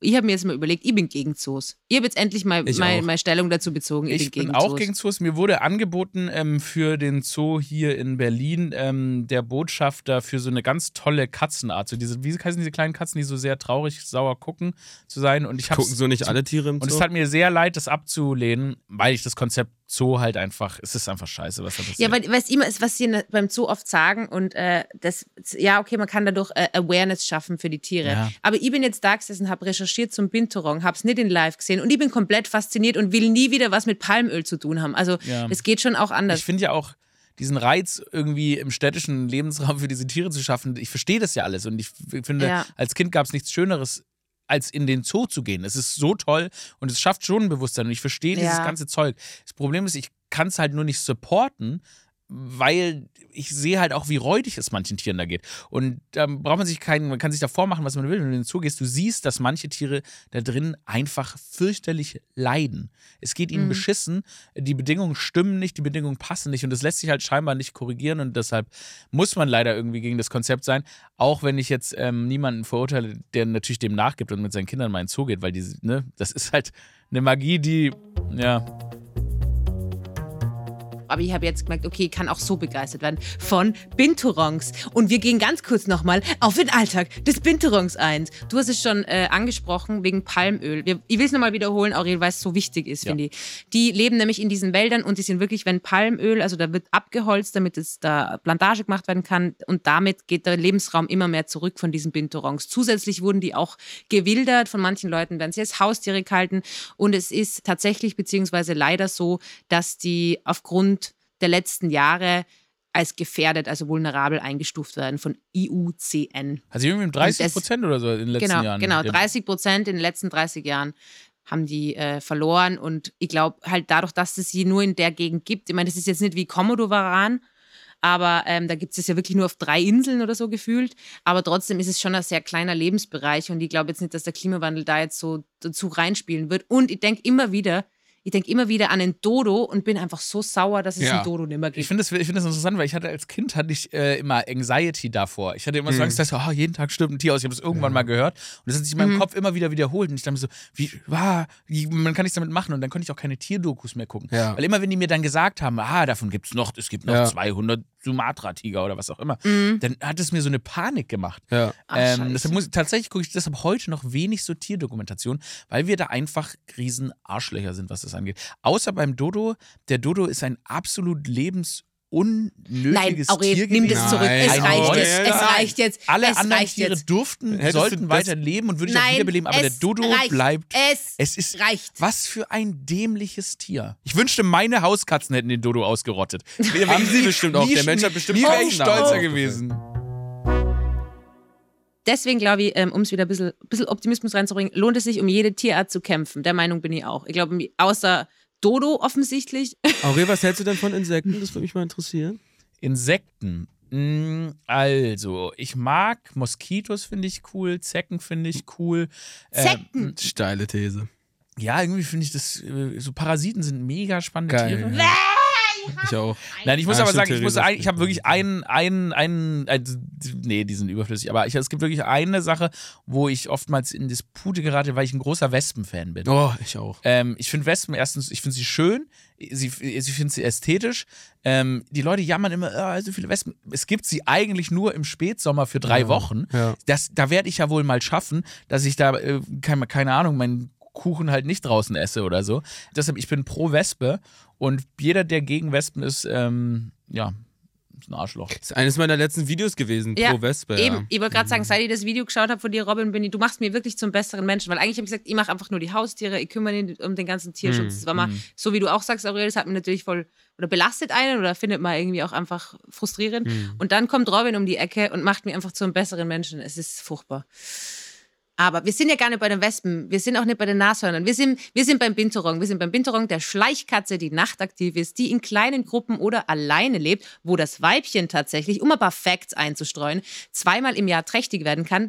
Ich habe mir jetzt mal überlegt, ich bin gegen Zoos. Ich habe jetzt endlich mal meine Stellung dazu bezogen. Ich bin auch gegen Zoos. Mir wurde angeboten für den Zoo hier in Berlin der Botschafter für so eine ganz tolle Katzenart. So wie heißen diese kleinen Katzen, die so sehr traurig, sauer gucken zu sein. Und gucken so nicht alle Tiere im Zoo? Und es hat mir sehr leid, das abzulehnen, weil ich das Konzept Zoo halt einfach, es ist einfach scheiße, was da passiert. Ja, weil was sie beim Zoo oft sagen und man kann dadurch Awareness schaffen für die Tiere. Ja. Aber ich bin jetzt da gesessen, habe recherchiert zum Binturong, habe es nicht in live gesehen und ich bin komplett fasziniert und will nie wieder was mit Palmöl zu tun haben. Also es geht schon auch anders. Ich finde ja auch diesen Reiz irgendwie im städtischen Lebensraum für diese Tiere zu schaffen, ich verstehe das ja alles und ich finde, als Kind gab es nichts Schöneres, als in den Zoo zu gehen. Es ist so toll und es schafft schon ein Bewusstsein und ich verstehe dieses ganze Zeug. Das Problem ist, ich kann es halt nur nicht supporten, weil ich sehe halt auch, wie räudig es manchen Tieren da geht. Und da braucht man kann sich da vormachen, was man will. Wenn du in den Zoo gehst, du siehst, dass manche Tiere da drin einfach fürchterlich leiden. Es geht ihnen beschissen, die Bedingungen stimmen nicht, die Bedingungen passen nicht und das lässt sich halt scheinbar nicht korrigieren und deshalb muss man leider irgendwie gegen das Konzept sein, auch wenn ich jetzt niemanden verurteile, der natürlich dem nachgibt und mit seinen Kindern mal in den Zoo geht, weil das ist halt eine Magie, die, Aber ich habe jetzt gemerkt, okay, ich kann auch so begeistert werden von Binturongs. Und wir gehen ganz kurz nochmal auf den Alltag des Binturongs ein. Du hast es schon angesprochen, wegen Palmöl. Ich will es nochmal wiederholen, Aurel, weil es so wichtig ist, finde ich. Die leben nämlich in diesen Wäldern und die sind wirklich, wenn Palmöl, also da wird abgeholzt, damit es da Plantage gemacht werden kann und damit geht der Lebensraum immer mehr zurück von diesen Binturongs. Zusätzlich wurden die auch gewildert, von manchen Leuten werden sie als Haustiere gehalten und es ist tatsächlich beziehungsweise leider so, dass die aufgrund der letzten Jahre als gefährdet, also vulnerabel eingestuft werden von IUCN. Also irgendwie um 30% oder so in den letzten Jahren. Genau, 30% in den letzten 30 Jahren haben die verloren und ich glaube halt dadurch, dass es sie nur in der Gegend gibt, ich meine, das ist jetzt nicht wie Komodowaran, aber da gibt es es ja wirklich nur auf 3 Inseln oder so gefühlt, aber trotzdem ist es schon ein sehr kleiner Lebensbereich und ich glaube jetzt nicht, dass der Klimawandel da jetzt so dazu reinspielen wird und ich denke immer wieder an den Dodo und bin einfach so sauer, dass es einen Dodo nicht mehr gibt. Ich finde das interessant, weil als Kind hatte ich immer Anxiety davor. Ich hatte immer so Angst, dass jeden Tag stirbt ein Tier aus. Ich habe das irgendwann mal gehört und das hat sich in meinem Kopf immer wieder wiederholt und ich dachte mir so, man kann nichts damit machen und dann konnte ich auch keine Tierdokus mehr gucken. Ja. Weil immer, wenn die mir dann gesagt haben, davon gibt es noch 200 Sumatra-Tiger oder was auch immer, dann hat es mir so eine Panik gemacht. Ja. Tatsächlich gucke ich deshalb heute noch wenig so Tierdokumentation, weil wir da einfach riesen Arschlöcher sind, was das angeht. Außer beim Dodo. Der Dodo ist ein absolut unnötiges Tier gewesen. Nimm das zurück. Es reicht jetzt. Alle anderen Tiere sollten weiter leben und würde ich auch wiederbeleben, aber der Dodo bleibt. Es reicht. Was für ein dämliches Tier. Ich wünschte, meine Hauskatzen hätten den Dodo ausgerottet. Haben sie bestimmt auch. Der Mensch hat bestimmt nie wäre ich stolzer gewesen. Deswegen glaube ich, um es wieder ein bisschen Optimismus reinzubringen, lohnt es sich, um jede Tierart zu kämpfen. Der Meinung bin ich auch. Ich glaube, außer Dodo offensichtlich. Aurel, was hältst du denn von Insekten? Das würde mich mal interessieren. Insekten? Also, ich mag Moskitos, finde ich cool. Zecken finde ich cool. Zecken? Steile These. Ja, irgendwie finde ich das, so Parasiten sind mega spannende Tiere. Ja. Ich auch. Nein, ich muss aber sagen, ich habe wirklich die sind überflüssig, aber es gibt wirklich eine Sache, wo ich oftmals in Dispute gerate, weil ich ein großer Wespen-Fan bin. Oh, ich auch. Ich finde Wespen erstens, ich finde sie schön, ich finde sie ästhetisch. Die Leute jammern immer, so viele Wespen. Es gibt sie eigentlich nur im Spätsommer für 3 Wochen. Ja. Da werde ich ja wohl mal schaffen, dass ich da, keine Ahnung, meinen Kuchen halt nicht draußen esse oder so. Deshalb, ich bin pro Wespe und jeder, der gegen Wespen ist, ist ein Arschloch. Das ist eines meiner letzten Videos gewesen, pro Wespe. Eben. Ja. Ich wollte gerade sagen, seit ich das Video geschaut habe von dir, Robin, du machst mir wirklich zum besseren Menschen, weil eigentlich habe ich gesagt, ich mache einfach nur die Haustiere, ich kümmere mich um den ganzen Tierschutz. Das war mal, so wie du auch sagst, Aurel, das hat mich natürlich voll, oder belastet einen oder findet man irgendwie auch einfach frustrierend. Und dann kommt Robin um die Ecke und macht mich einfach zu einem besseren Menschen. Es ist furchtbar. Aber wir sind ja gar nicht bei den Wespen, wir sind auch nicht bei den Nashörnern, wir sind beim Binturong. Wir sind beim Binturong, der Schleichkatze, die nachtaktiv ist, die in kleinen Gruppen oder alleine lebt, wo das Weibchen tatsächlich, um ein paar Facts einzustreuen, 2-mal im Jahr trächtig werden kann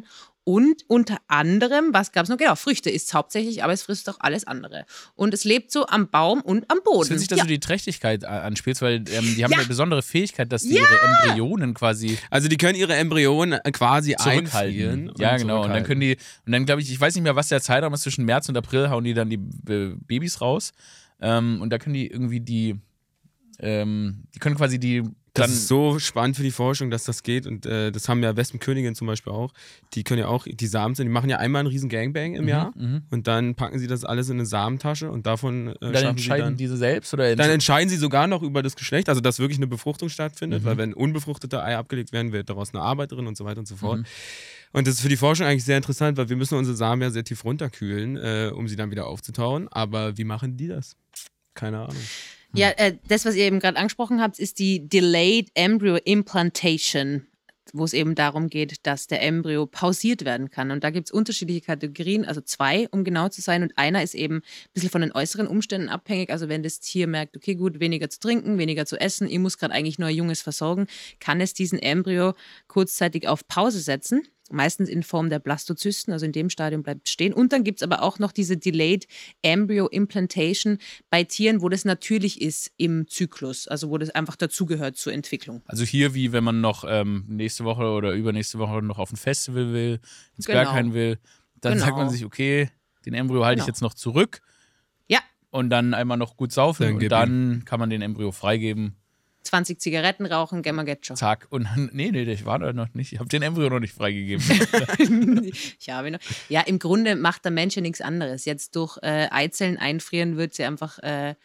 Und unter anderem, was gab es noch? Genau, Früchte isst es hauptsächlich, aber es frisst auch alles andere. Und es lebt so am Baum und am Boden. Es ist witzig, dass du die Trächtigkeit anspielst, weil die haben eine besondere Fähigkeit, dass die ihre Embryonen quasi. Also die können ihre Embryonen quasi einfrieren. Ja, genau. Und dann können die, und dann glaube ich weiß nicht mehr, was der Zeitraum ist, zwischen März und April hauen die dann die Babys raus. Und da können die irgendwie die können quasi die. Das ist so spannend für die Forschung, dass das geht und das haben ja Wespenköniginnen zum Beispiel auch. Die können ja auch, die Samen sind, die machen ja einmal einen riesen Gangbang im Jahr und dann packen sie das alles in eine Samentasche und davon dann entscheiden diese selbst? Oder dann entscheiden sie sogar noch über das Geschlecht, also dass wirklich eine Befruchtung stattfindet, weil wenn unbefruchtete Eier abgelegt werden, wird daraus eine Arbeiterin und so weiter und so fort. Und das ist für die Forschung eigentlich sehr interessant, weil wir müssen unsere Samen ja sehr tief runterkühlen, um sie dann wieder aufzutauen. Aber wie machen die das? Keine Ahnung. Ja, das, was ihr eben gerade angesprochen habt, ist die Delayed Embryo Implantation, wo es eben darum geht, dass der Embryo pausiert werden kann. Und da gibt es unterschiedliche Kategorien, also 2, um genau zu sein. Und einer ist eben ein bisschen von den äußeren Umständen abhängig. Also wenn das Tier merkt, okay, gut, weniger zu trinken, weniger zu essen, ich muss gerade eigentlich nur ein Junges versorgen, kann es diesen Embryo kurzzeitig auf Pause setzen. Meistens in Form der Blastozysten, also in dem Stadium bleibt es stehen. Und dann gibt es aber auch noch diese Delayed Embryo Implantation bei Tieren, wo das natürlich ist im Zyklus, also wo das einfach dazugehört zur Entwicklung. Also hier, wie wenn man noch nächste Woche oder übernächste Woche noch auf ein Festival will, ins Berghain will, dann sagt man sich, okay, den Embryo halte ich jetzt noch zurück. Ja. Und dann einmal noch gut saufen und dann kann man den Embryo freigeben. 20 Zigaretten rauchen, Gemma geht schon. Zack. Und dann, nee, ich war da noch nicht. Ich habe den Embryo noch nicht freigegeben. Ich habe ihn noch. Ja, im Grunde macht der Mensch ja nichts anderes. Jetzt durch Eizellen einfrieren wird sie einfach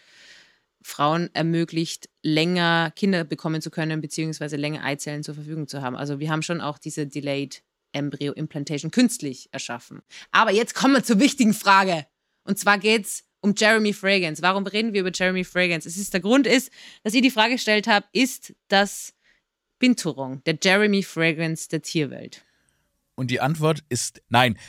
Frauen ermöglicht, länger Kinder bekommen zu können, beziehungsweise länger Eizellen zur Verfügung zu haben. Also wir haben schon auch diese Delayed Embryo Implantation künstlich erschaffen. Aber jetzt kommen wir zur wichtigen Frage. Und zwar geht's um Jeremy Fragrance. Warum reden wir über Jeremy Fragrance? Der Grund ist, dass ihr die Frage gestellt habt, ist das Binturong der Jeremy Fragrance der Tierwelt? Und die Antwort ist nein.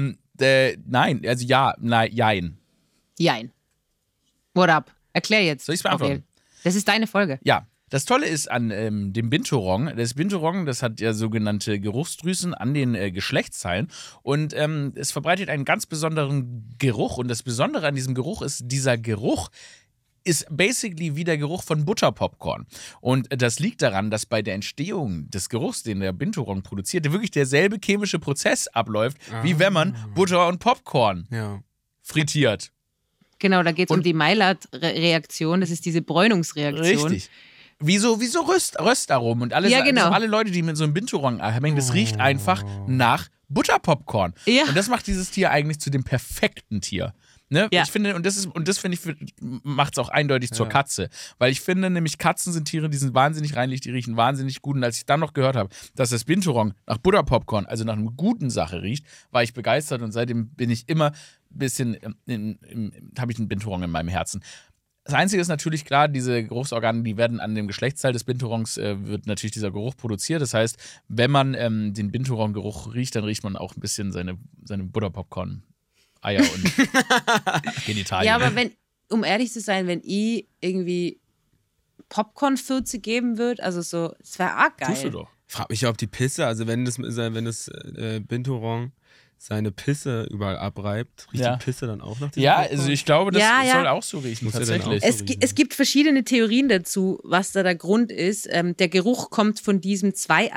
Nein, also jein. Jein. What up? Erklär jetzt. Soll ich es beantworten? Das ist deine Folge. Ja. Das Tolle ist an dem Binturong, das Binturong, das hat ja sogenannte Geruchsdrüsen an den Geschlechtsteilen und es verbreitet einen ganz besonderen Geruch und das Besondere an diesem Geruch ist, dieser Geruch ist basically wie der Geruch von Butterpopcorn. Und das liegt daran, dass bei der Entstehung des Geruchs, den der Binturong produziert, wirklich derselbe chemische Prozess abläuft, wie wenn man Butter und Popcorn frittiert. Genau, da geht es um die Maillard-Reaktion, das ist diese Bräunungsreaktion. Richtig. Wie so Röstaromen und alles. Ja, genau. Also alle Leute, die mit so einem Binturong hängen, das riecht einfach nach Butterpopcorn. Ja. Und das macht dieses Tier eigentlich zu dem perfekten Tier. Ne? Ja. Ich finde, und das finde ich, macht es auch eindeutig zur Katze. Weil ich finde nämlich, Katzen sind Tiere, die sind wahnsinnig reinlich, die riechen wahnsinnig gut. Und als ich dann noch gehört habe, dass das Binturong nach Butterpopcorn, also nach einer guten Sache riecht, war ich begeistert und seitdem bin ich immer ein bisschen, habe ich einen Binturong in meinem Herzen. Das Einzige ist natürlich klar, diese Geruchsorgane, die werden an dem Geschlechtsteil des Bintourongs, wird natürlich dieser Geruch produziert. Das heißt, wenn man den Binturong-Geruch riecht, dann riecht man auch ein bisschen seine Butterpopcorn, Eier und Genitalien. Ja, aber um ehrlich zu sein, wenn ich irgendwie Popcorn-Fürze geben würde, also so, es wäre arg geil. Tust du doch. Frag mich, ob die Pisse, also wenn das Binturong seine Pisse überall abreibt, riecht die Pisse dann auch nach dem Ja, Popcorn? also ich glaube, das soll auch so riechen, tatsächlich. Es gibt verschiedene Theorien dazu, was da der Grund ist. Der Geruch kommt von diesem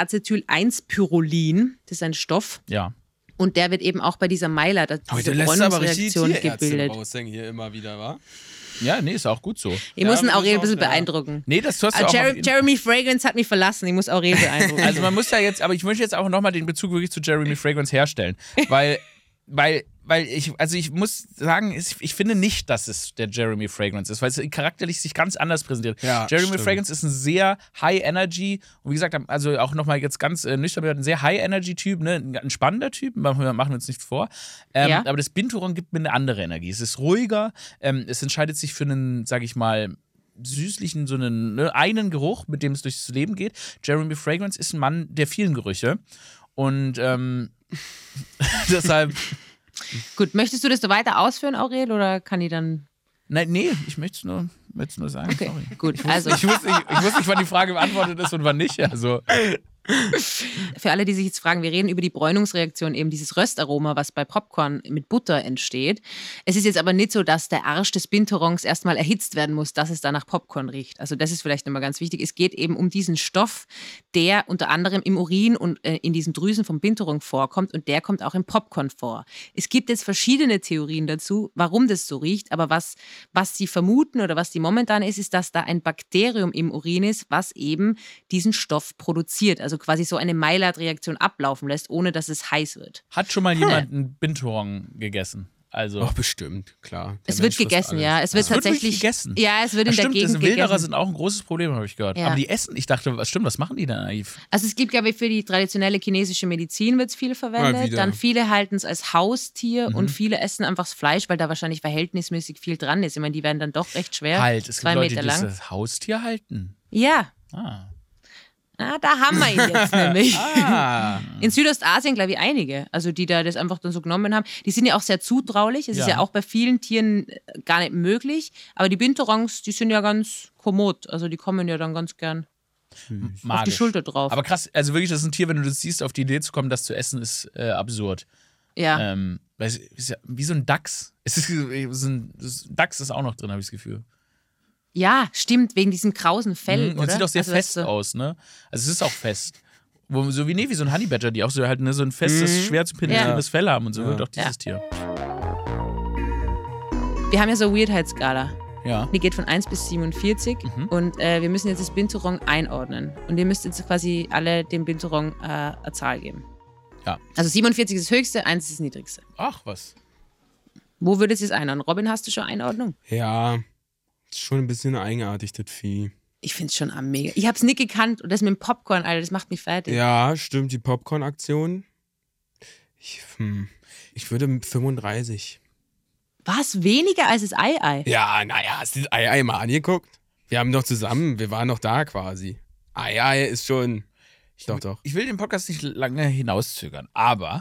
2-Acetyl-1-Pyrrolin, das ist ein Stoff. Ja. Und der wird eben auch bei dieser Bräunungsreaktion gebildet. Raushängen hier immer wieder, wa? Ja, nee, ist auch gut so. Ich muss ihn Aurel ein bisschen beeindrucken. Nee, das tust du auch Jeremy Fragrance hat mich verlassen, ich muss Aurel beeindrucken. Also man muss ja jetzt, aber ich möchte jetzt auch nochmal den Bezug wirklich zu Jeremy Fragrance herstellen. Weil ich muss sagen, ich finde nicht, dass es der Jeremy Fragrance ist, weil es charakterlich sich ganz anders präsentiert. Ja, Jeremy Fragrance ist ein sehr High-Energy und wie gesagt, also auch nochmal jetzt ganz nüchtern, ein sehr High-Energy-Typ, ne? Ein spannender Typ, wir machen uns nichts vor. Aber das Binturong gibt mir eine andere Energie. Es ist ruhiger, es entscheidet sich für einen, sag ich mal, süßlichen, so einen Geruch, mit dem es durchs Leben geht. Jeremy Fragrance ist ein Mann der vielen Gerüche und deshalb... Gut, möchtest du das so weiter ausführen, Aurel, oder kann ich dann... Nein, nee, ich möchte es nur sagen. Okay, sorry. gut. Ich wusste nicht, wann die Frage beantwortet ist und wann nicht. Also. Für alle, die sich jetzt fragen, wir reden über die Bräunungsreaktion, eben dieses Röstaroma, was bei Popcorn mit Butter entsteht. Es ist jetzt aber nicht so, dass der Arsch des Binturongs erstmal erhitzt werden muss, dass es dann nach Popcorn riecht. Also das ist vielleicht nochmal ganz wichtig. Es geht eben um diesen Stoff, der unter anderem im Urin und in diesen Drüsen vom Binturong vorkommt und der kommt auch im Popcorn vor. Es gibt jetzt verschiedene Theorien dazu, warum das so riecht, aber was sie vermuten oder was die momentan ist, dass da ein Bakterium im Urin ist, was eben diesen Stoff produziert. Also quasi so eine Maillard-Reaktion ablaufen lässt, ohne dass es heiß wird. Hat schon mal jemand einen Binturong gegessen? Also Ach, bestimmt, klar. Es wird gegessen, ja. Es wird tatsächlich gegessen. Ja, es wird in der Gegend Wilderer gegessen. sind auch ein großes Problem, habe ich gehört. Ja. Aber die essen, ich dachte, was machen die denn eigentlich? Also es gibt, glaube ich, für die traditionelle chinesische Medizin wird es viel verwendet. Dann viele halten es als Haustier und viele essen einfach das Fleisch, weil da wahrscheinlich verhältnismäßig viel dran ist. Ich meine, die werden dann doch recht schwer. Halt, es gibt 2 Leute, Meter die lang. das Haustier halten. Ja. Da haben wir ihn jetzt nämlich. In Südostasien, glaube ich, einige, also die da das einfach dann so genommen haben. Die sind ja auch sehr zutraulich. Es ist ja auch bei vielen Tieren gar nicht möglich. Aber die Binturongs, die sind ja ganz kommod. Also die kommen ja dann ganz gern auf die Schulter drauf. Aber krass, also wirklich, das ist ein Tier, wenn du das siehst, auf die Idee zu kommen, das zu essen, ist absurd. Ja. Weil es ist ja wie so ein Dachs. Dachs ist auch noch drin, habe ich das Gefühl. Ja, stimmt, wegen diesem krausen Fell, oder? Und sieht auch sehr also fest so aus, ne? Also es ist auch fest. So wie so ein Honey Badger, die auch so halt so ein festes, schwer zu penetrierendes Fell haben und so wird auch dieses Tier. Wir haben ja so eine Weirdheitsskala. Ja. Die geht von 1 bis 47 und wir müssen jetzt das Binturong einordnen. Und ihr müsst jetzt quasi alle dem Binturong eine Zahl geben. Ja. Also 47 ist das höchste, 1 ist das niedrigste. Ach, was? Wo würdet ihr es einordnen? Robin, hast du schon Einordnung? Ja, ist schon ein bisschen eigenartig, das Vieh. Ich finde es schon mega. Ich habe es nicht gekannt und das mit dem Popcorn, Alter, das macht mich fertig. Ja, stimmt, die Popcorn-Aktion. Ich würde 35. Was? Weniger als das Ei-Ei? Ja, naja, hast du das Ei mal angeguckt? Wir waren noch da quasi. Ei ist schon... Doch. Ich will den Podcast nicht lange hinauszögern, aber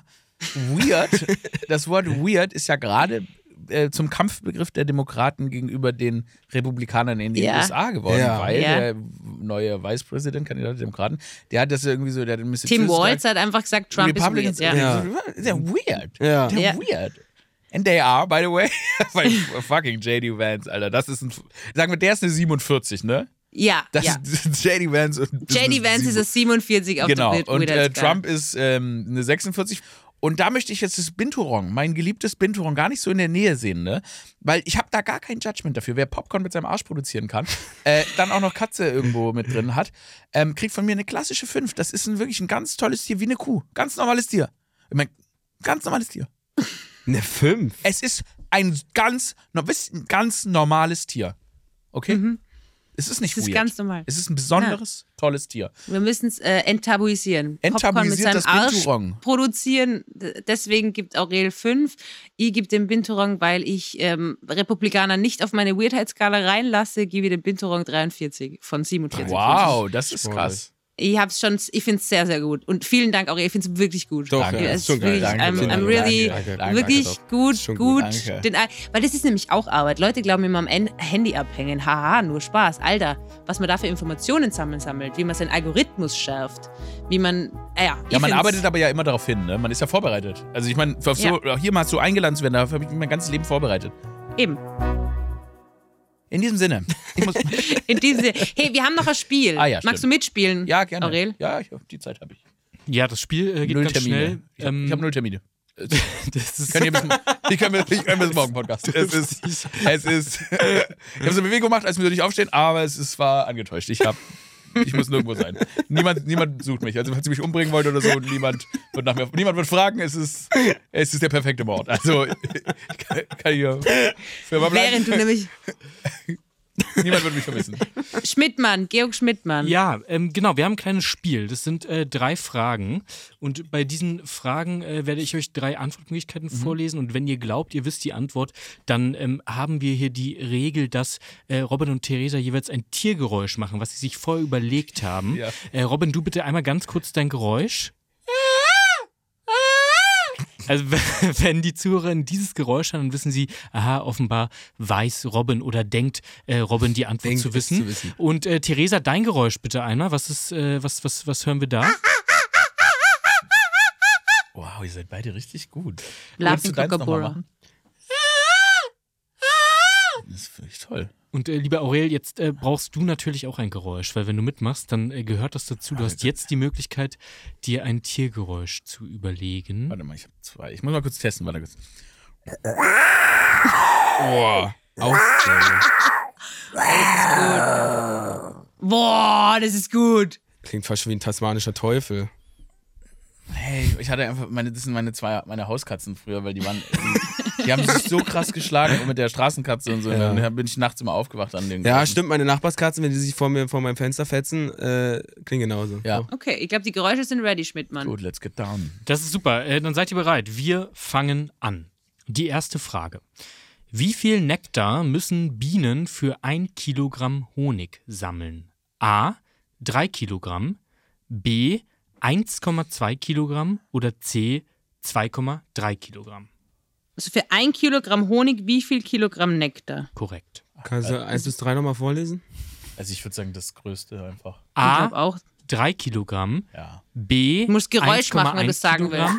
das Wort weird ist ja gerade zum Kampfbegriff der Demokraten gegenüber den Republikanern in den USA geworden, weil der neue Vicepräsident-Kandidat der Demokraten, der hat das irgendwie so, der hat Mr. Tim Walz hat einfach gesagt, Trump ist weird. They're weird. Ja. They're weird. And they are, by the way, fucking J.D. Vance, Alter. Das ist sagen wir, der ist eine 47, ne? Ja, Das ist J.D. Vance. J.D. Vance ist eine 47 auf der Bild. Und Trump ist eine 46. Und da möchte ich jetzt das Binturong, mein geliebtes Binturong, gar nicht so in der Nähe sehen, ne? Weil ich habe da gar kein Judgment dafür. Wer Popcorn mit seinem Arsch produzieren kann, dann auch noch Katze irgendwo mit drin hat, kriegt von mir eine klassische 5. Das ist wirklich ein ganz tolles Tier, wie eine Kuh. Ganz normales Tier. Ich meine, ganz normales Tier. Eine 5? Es ist ein ganz normales Tier. Okay? Es ist nicht weird. Es ist ganz normal. Es ist ein besonderes, tolles Tier. Wir müssen es enttabuisieren. Popcorn mit seinem das Arsch Binturong. produzieren. Deswegen gibt Aurel 5. Ich gebe dem Binturong, weil ich Republikaner nicht auf meine Weirdheitsskala reinlasse, gebe ich dem Binturong 43 von 47. Wow, das ist krass. Ich finde es sehr, sehr gut. Und vielen Dank, Aurel. Ich finde es wirklich gut. Doch, danke. Es ist schon geil. I'm really, wirklich gut. Danke. Weil das ist nämlich auch Arbeit. Leute glauben immer am Handy abhängen. Haha, nur Spaß. Alter, was man da für Informationen sammelt, wie man seinen Algorithmus schärft, wie man, man arbeitet aber ja immer darauf hin, ne? Man ist ja vorbereitet. Also ich meine, hier mal so eingeladen zu werden, dafür habe ich mein ganzes Leben vorbereitet. Eben. In diesem Sinne. Hey, wir haben noch ein Spiel. Ja, Magst du mitspielen? Ja, gerne. Aurel? Ja, die Zeit habe ich. Ja, das Spiel geht Null ganz Termine. schnell. Ich habe 0 Termine. Das ist Ich kann bis morgen Podcast. Ich habe so eine Bewegung gemacht, als wir nicht aufstehen, aber war angetäuscht. Ich muss nirgendwo sein. Niemand sucht mich. Also, falls sie mich umbringen wollt oder so, niemand wird fragen, es ist der perfekte Mord. Also, ich kann hier für immer bleiben. Während du nämlich... Niemand wird mich vermissen. Georg Schmidtmann. Ja, genau, wir haben ein kleines Spiel. Das sind 3 Fragen. Und bei diesen Fragen werde ich euch 3 Antwortmöglichkeiten vorlesen. Und wenn ihr glaubt, ihr wisst die Antwort, dann haben wir hier die Regel, dass Robin und Theresa jeweils ein Tiergeräusch machen, was sie sich vorher überlegt haben. Ja. Robin, du bitte einmal ganz kurz dein Geräusch. Also wenn die Zuhörer dieses Geräusch hören, dann wissen sie, aha, offenbar weiß Robin oder denkt Robin die Antwort zu wissen. Und Theresa, dein Geräusch bitte einmal. Was hören wir da? Wow, ihr seid beide richtig gut. Laffen Willst du deins noch mal Kookaburra. machen? Das ist wirklich toll. Und lieber Aurel, jetzt brauchst du natürlich auch ein Geräusch, weil wenn du mitmachst, dann gehört das dazu. Du hast jetzt die Möglichkeit, dir ein Tiergeräusch zu überlegen. Warte mal, ich habe 2. Ich muss mal kurz testen. Warte kurz. Boah. Auch. Boah, das ist gut. Klingt fast schon wie ein tasmanischer Teufel. Hey, ich hatte einfach, das sind meine Hauskatzen früher, weil die haben sich so krass geschlagen mit der Straßenkatze und so. Ja. Und dann bin ich nachts immer aufgewacht an den Ja, Katzen. stimmt, meine Nachbarskatzen, wenn die sich vor meinem Fenster fetzen, klingen genauso. Ja. So. Okay, ich glaube, die Geräusche sind ready, Schmidtmann. Gut, let's get down. Das ist super. Dann seid ihr bereit. Wir fangen an. Die erste Frage. Wie viel Nektar müssen Bienen für 1 Kilogramm Honig sammeln? A. 3 Kilogramm. B. 1,2 Kilogramm. Oder C. 2,3 Kilogramm. Also für 1 Kilogramm Honig, wie viel Kilogramm Nektar? Korrekt. Kannst du 1 bis 3 nochmal vorlesen? Also ich würde sagen, das Größte einfach. Ich glaube A. auch. 3 Kilogramm. Ja. B. Du musst Geräusch 1,1 machen, wenn du es sagen Kilogramm.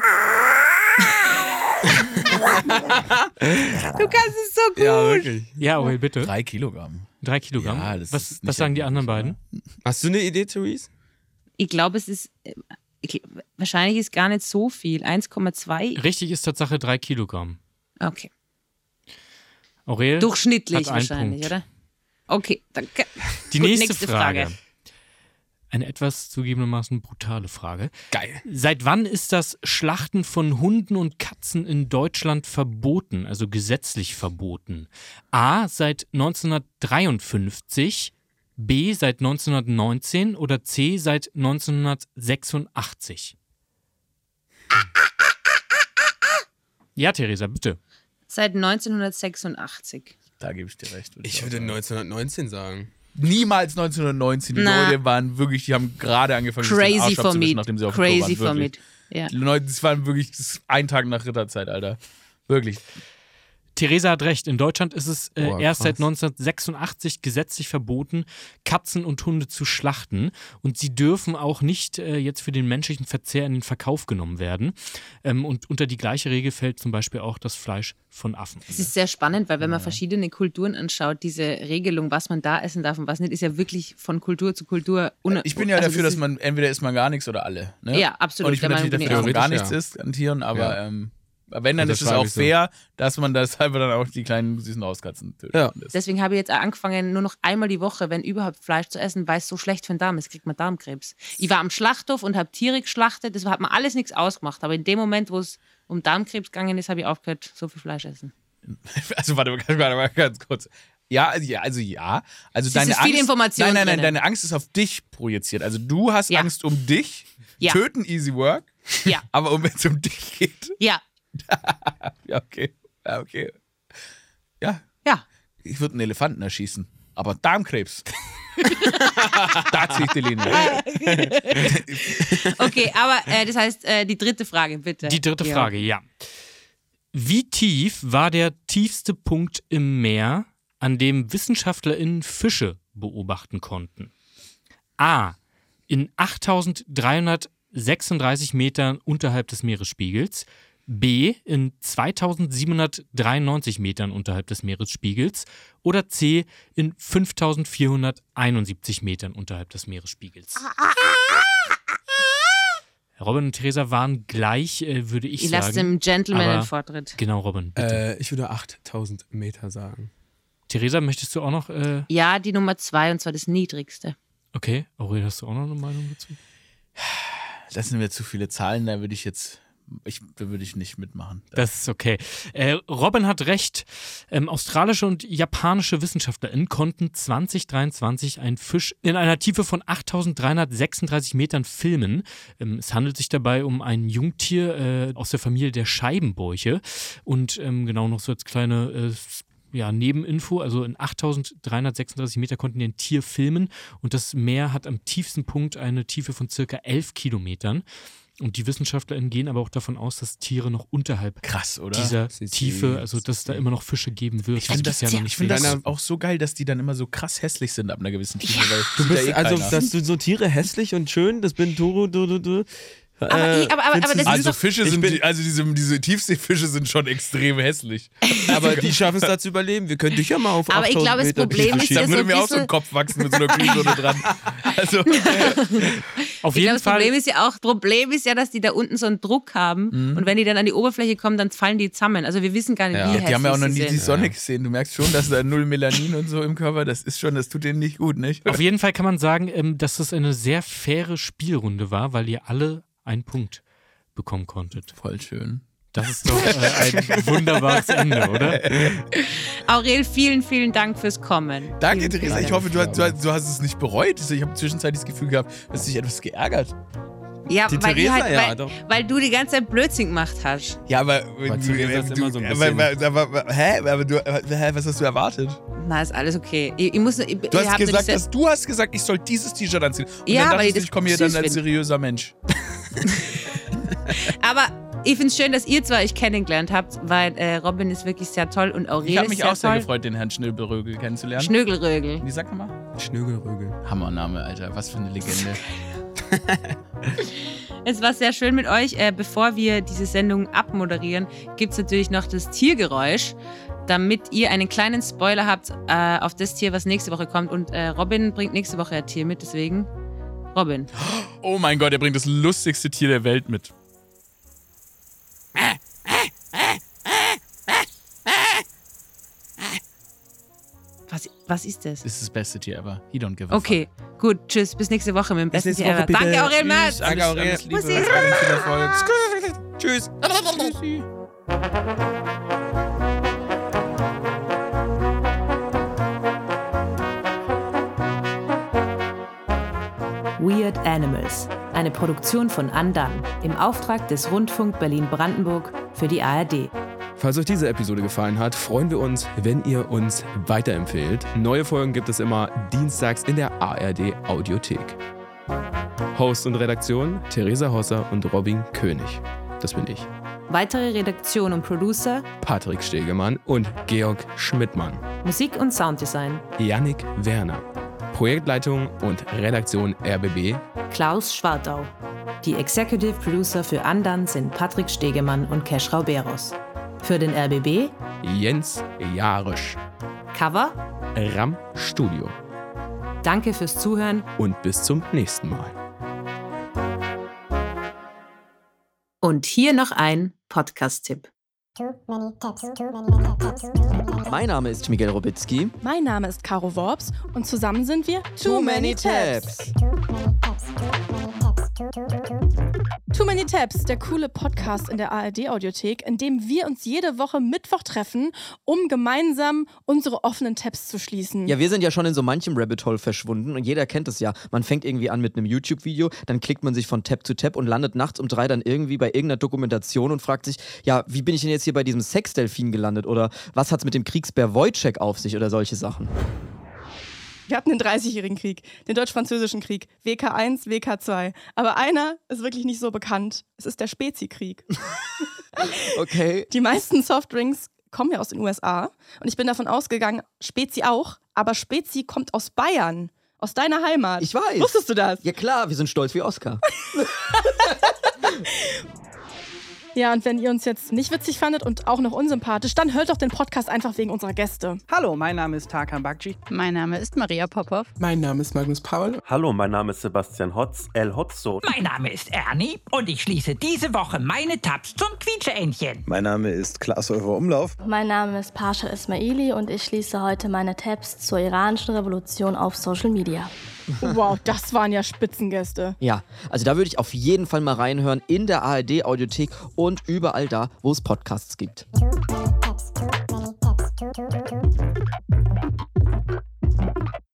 Du kannst es so gut. Ja, wirklich. Ja, Aurel, bitte. 3 Kilogramm. 3 Kilogramm. Ja, das ist was nicht sagen die anderen erheblich, beiden? Hast du eine Idee, Therese? Ich glaube, es ist. Wahrscheinlich ist gar nicht so viel. 1,2. Richtig ist Tatsache 3 Kilogramm. Okay. Aurel? Durchschnittlich hat einen wahrscheinlich, Punkt. oder? Okay, danke. Die Gut, nächste Frage. Eine etwas zugegebenermaßen brutale Frage. Geil. Seit wann ist das Schlachten von Hunden und Katzen in Deutschland verboten, also gesetzlich verboten? A. Seit 1953, B. Seit 1919 oder C. Seit 1986? Ja, Theresa, bitte. Seit 1986. Da gebe ich dir recht. Ich auch würde sagen. 1919 sagen. Niemals 1919. Die Na. Leute waren wirklich, die haben gerade angefangen, sich den Crazy Arsch for abzuwischen, me. nachdem sie auf dem Klo Crazy for waren. me. Wirklich. Ja. Die Leute, das waren wirklich ein Tag nach Ritterzeit, Alter. Wirklich. Theresa hat recht. In Deutschland ist es Boah, erst seit krass. 1986 gesetzlich verboten, Katzen und Hunde zu schlachten. Und sie dürfen auch nicht jetzt für den menschlichen Verzehr in den Verkauf genommen werden. Und unter die gleiche Regel fällt zum Beispiel auch das Fleisch von Affen. Es ist sehr spannend, weil wenn man verschiedene Kulturen anschaut, diese Regelung, was man da essen darf und was nicht, ist ja wirklich von Kultur zu Kultur Ich bin ja also dafür, das dass man entweder isst man gar nichts oder alle. Ne? Ja, absolut. Und ich bin Der natürlich Meinung bin dafür, dass man gar Theoretisch, nichts isst an Tieren, aber Ja. wenn, dann ist es Unterschreibe auch ich so. fair, dass man deshalb dann auch die kleinen süßen Hauskatzen tötet. Ja. Deswegen habe ich jetzt auch angefangen, nur noch einmal die Woche, wenn überhaupt, Fleisch zu essen, weil es so schlecht für den Darm ist, kriegt man Darmkrebs. Ich war am Schlachthof und habe Tiere geschlachtet, das hat mir alles nichts ausgemacht. Aber in dem Moment, wo es um Darmkrebs gegangen ist, habe ich aufgehört, so viel Fleisch essen. Also warte mal ganz kurz. Ja. Also deine ist viel Angst. Information Nein, drinnen. deine Angst ist auf dich projiziert. Also du hast Ja. Angst um dich. Ja. Töten easy work. Ja. Aber wenn es um dich geht. Ja, Ja, okay. Ja, okay. Ja, ja. ich würde einen Elefanten erschießen. Aber Darmkrebs. Da ziehe ich die Linie. Okay, aber das heißt, die dritte Frage, bitte. Die dritte Ja. Frage, ja. Wie tief war der tiefste Punkt im Meer, an dem WissenschaftlerInnen Fische beobachten konnten? A. In 8336 Metern unterhalb des Meeresspiegels. B. In 2793 Metern unterhalb des Meeresspiegels. Oder C. In 5471 Metern unterhalb des Meeresspiegels. Robin und Theresa waren gleich, würde ich Ich lasse sagen. dem Gentleman aber- den Vortritt. Genau, Robin, bitte. Ich würde 8000 Meter sagen. Theresa, möchtest du auch noch? Ja, die Nummer 2 und zwar das niedrigste. Okay, Aurel, hast du auch noch eine Meinung dazu? Das sind mir zu viele Zahlen, da würde ich nicht mitmachen. Das ist okay. Robin hat recht. Australische und japanische WissenschaftlerInnen konnten 2023 einen Fisch in einer Tiefe von 8336 Metern filmen. Es handelt sich dabei um ein Jungtier aus der Familie der Scheibenbäuche. Und genau noch so als kleine Nebeninfo, also in 8336 Meter konnten die ein Tier filmen und das Meer hat am tiefsten Punkt eine Tiefe von circa 11 Kilometern. Und die WissenschaftlerInnen gehen aber auch davon aus, dass Tiere noch unterhalb Krass, oder? dieser Sie- Tiefe, also dass es da immer noch Fische geben wird. Ich finde das, ja noch nicht ich find das Deiner- auch so geil, dass die dann immer so krass hässlich sind ab einer gewissen Tiefe. Weil Du sieht bist, ja eh also, keiner. dass du so Tiere hässlich und schön, das bin du. Aber das Also ist Fische sind, diese Tiefseefische sind schon extrem hässlich. Aber die schaffen es da zu überleben. Wir können dich ja mal auf Aber ich 8000 glaube, das Meter Problem Tiefe ist schieben. Da würde so mir auch so bisschen- ein Kopf wachsen mit so einer Kühlsonne dran. Also, Auf Ich jeden glaube, das Fall. Problem ist ja, dass die da unten so einen Druck haben und wenn die dann an die Oberfläche kommen, dann fallen die zusammen. Also wir wissen gar nicht, Ja. wie Ja, hässlich die haben ja auch noch sie nie die sind. Sonne gesehen. Du merkst schon, dass da 0 Melanin und so im Körper, das tut denen nicht gut, nicht? Auf jeden Fall kann man sagen, dass es eine sehr faire Spielrunde war, weil ihr alle einen Punkt bekommen konntet. Voll schön. Das ist doch ein wunderbares Ende, oder? Aurel, vielen, vielen Dank fürs Kommen. Danke, Vielen, Theresa. vielen Ich hoffe, du hast es nicht bereut. Ich habe zwischenzeitlich das Gefühl gehabt, dass dich etwas geärgert. Ja, Die weil, Theresa, ja, weil, doch. weil du die ganze Zeit Blödsinn gemacht hast. Ja, aber Theresa ist immer so ein was hast du erwartet? Na, ist alles okay. Du Du hast gesagt, ich soll dieses T-Shirt anziehen. Und Ja, dann weil dachtest ich du, das ich komme hier dann süß als find. seriöser Mensch. Aber ich finde es schön, dass ihr zwei euch kennengelernt habt, weil Robin ist wirklich sehr toll und Aurel Ich habe ist mich sehr auch sehr toll. gefreut, den Herrn Schnöbelrögel kennenzulernen. Schnögelrögel. Wie sagt man mal? Schnögelrögel. Hammername, Alter. Was für eine Legende. Es war sehr schön mit euch. Bevor wir diese Sendung abmoderieren, gibt es natürlich noch das Tiergeräusch, damit ihr einen kleinen Spoiler habt auf das Tier, was nächste Woche kommt. Und Robin bringt nächste Woche ein Tier mit, deswegen Robin. Oh mein Gott, er bringt das lustigste Tier der Welt mit. Was ist das? Das ist das beste Tier ever. He don't give a Okay, gut. Tschüss. Bis nächste Woche mit dem besten nächste Tier Woche, ever. bitte. Danke, Aurel fuck. Merz. Danke, Aurel. Alles Liebe, Bussi. viel Erfolg. Tschüss. Tschüssi. Weird Animals, eine Produktion von Undone im Auftrag des Rundfunk Berlin-Brandenburg für die ARD. Falls euch diese Episode gefallen hat, freuen wir uns, wenn ihr uns weiterempfehlt. Neue Folgen gibt es immer dienstags in der ARD Audiothek. Host und Redaktion Theresa Hosser und Robin König. Das bin ich. Weitere Redaktion und Producer, Patrick Stegemann und Georg Schmidtmann. Musik und Sounddesign, Yannick Werner. Projektleitung und Redaktion RBB. Klaus Schwartau. Die Executive Producer für Undone sind Patrick Stegemann und Kesh Rauberos. Für den RBB Jens Jarisch. Cover. Ram Studio. Danke fürs Zuhören. Und bis zum nächsten Mal. Und hier noch ein Podcast-Tipp. Mein Name ist Miguel Robitzky. Mein Name ist Caro Worps und zusammen sind wir Too Many Tabs. Too Many Tabs, der coole Podcast in der ARD-Audiothek, in dem wir uns jede Woche Mittwoch treffen, um gemeinsam unsere offenen Tabs zu schließen. Ja, wir sind ja schon in so manchem Rabbit Hole verschwunden und jeder kennt es ja. Man fängt irgendwie an mit einem YouTube-Video, dann klickt man sich von Tab zu Tab und landet nachts um 3 dann irgendwie bei irgendeiner Dokumentation und fragt sich, ja, wie bin ich denn jetzt hier bei diesem Sexdelfin gelandet oder was hat's mit dem Kriegsbär Wojciech auf sich oder solche Sachen. Wir hatten den 30-jährigen Krieg, den Deutsch-Französischen Krieg, WK1, WK2. Aber einer ist wirklich nicht so bekannt. Es ist der Spezi-Krieg. Okay. Die meisten Softdrinks kommen ja aus den USA. Und ich bin davon ausgegangen, Spezi auch. Aber Spezi kommt aus Bayern, aus deiner Heimat. Ich weiß. Wusstest du das? Ja klar, wir sind stolz wie Oscar. Ja, und wenn ihr uns jetzt nicht witzig fandet und auch noch unsympathisch, dann hört doch den Podcast einfach wegen unserer Gäste. Hallo, mein Name ist Tarkan Bakci. Mein Name ist Maria Popov. Mein Name ist Magnus Paul. Hallo, mein Name ist Sebastian Hotz, El Hotzo. Mein Name ist Ernie und ich schließe diese Woche meine Tabs zum Quietscheentchen. Mein Name ist Klaas-Olver Umlauf. Mein Name ist Pasha Ismaili und ich schließe heute meine Tabs zur iranischen Revolution auf Social Media. Wow, das waren ja Spitzengäste. Ja, also da würde ich auf jeden Fall mal reinhören in der ARD-Audiothek und überall da, wo es Podcasts gibt. Too many tabs, too many tabs, too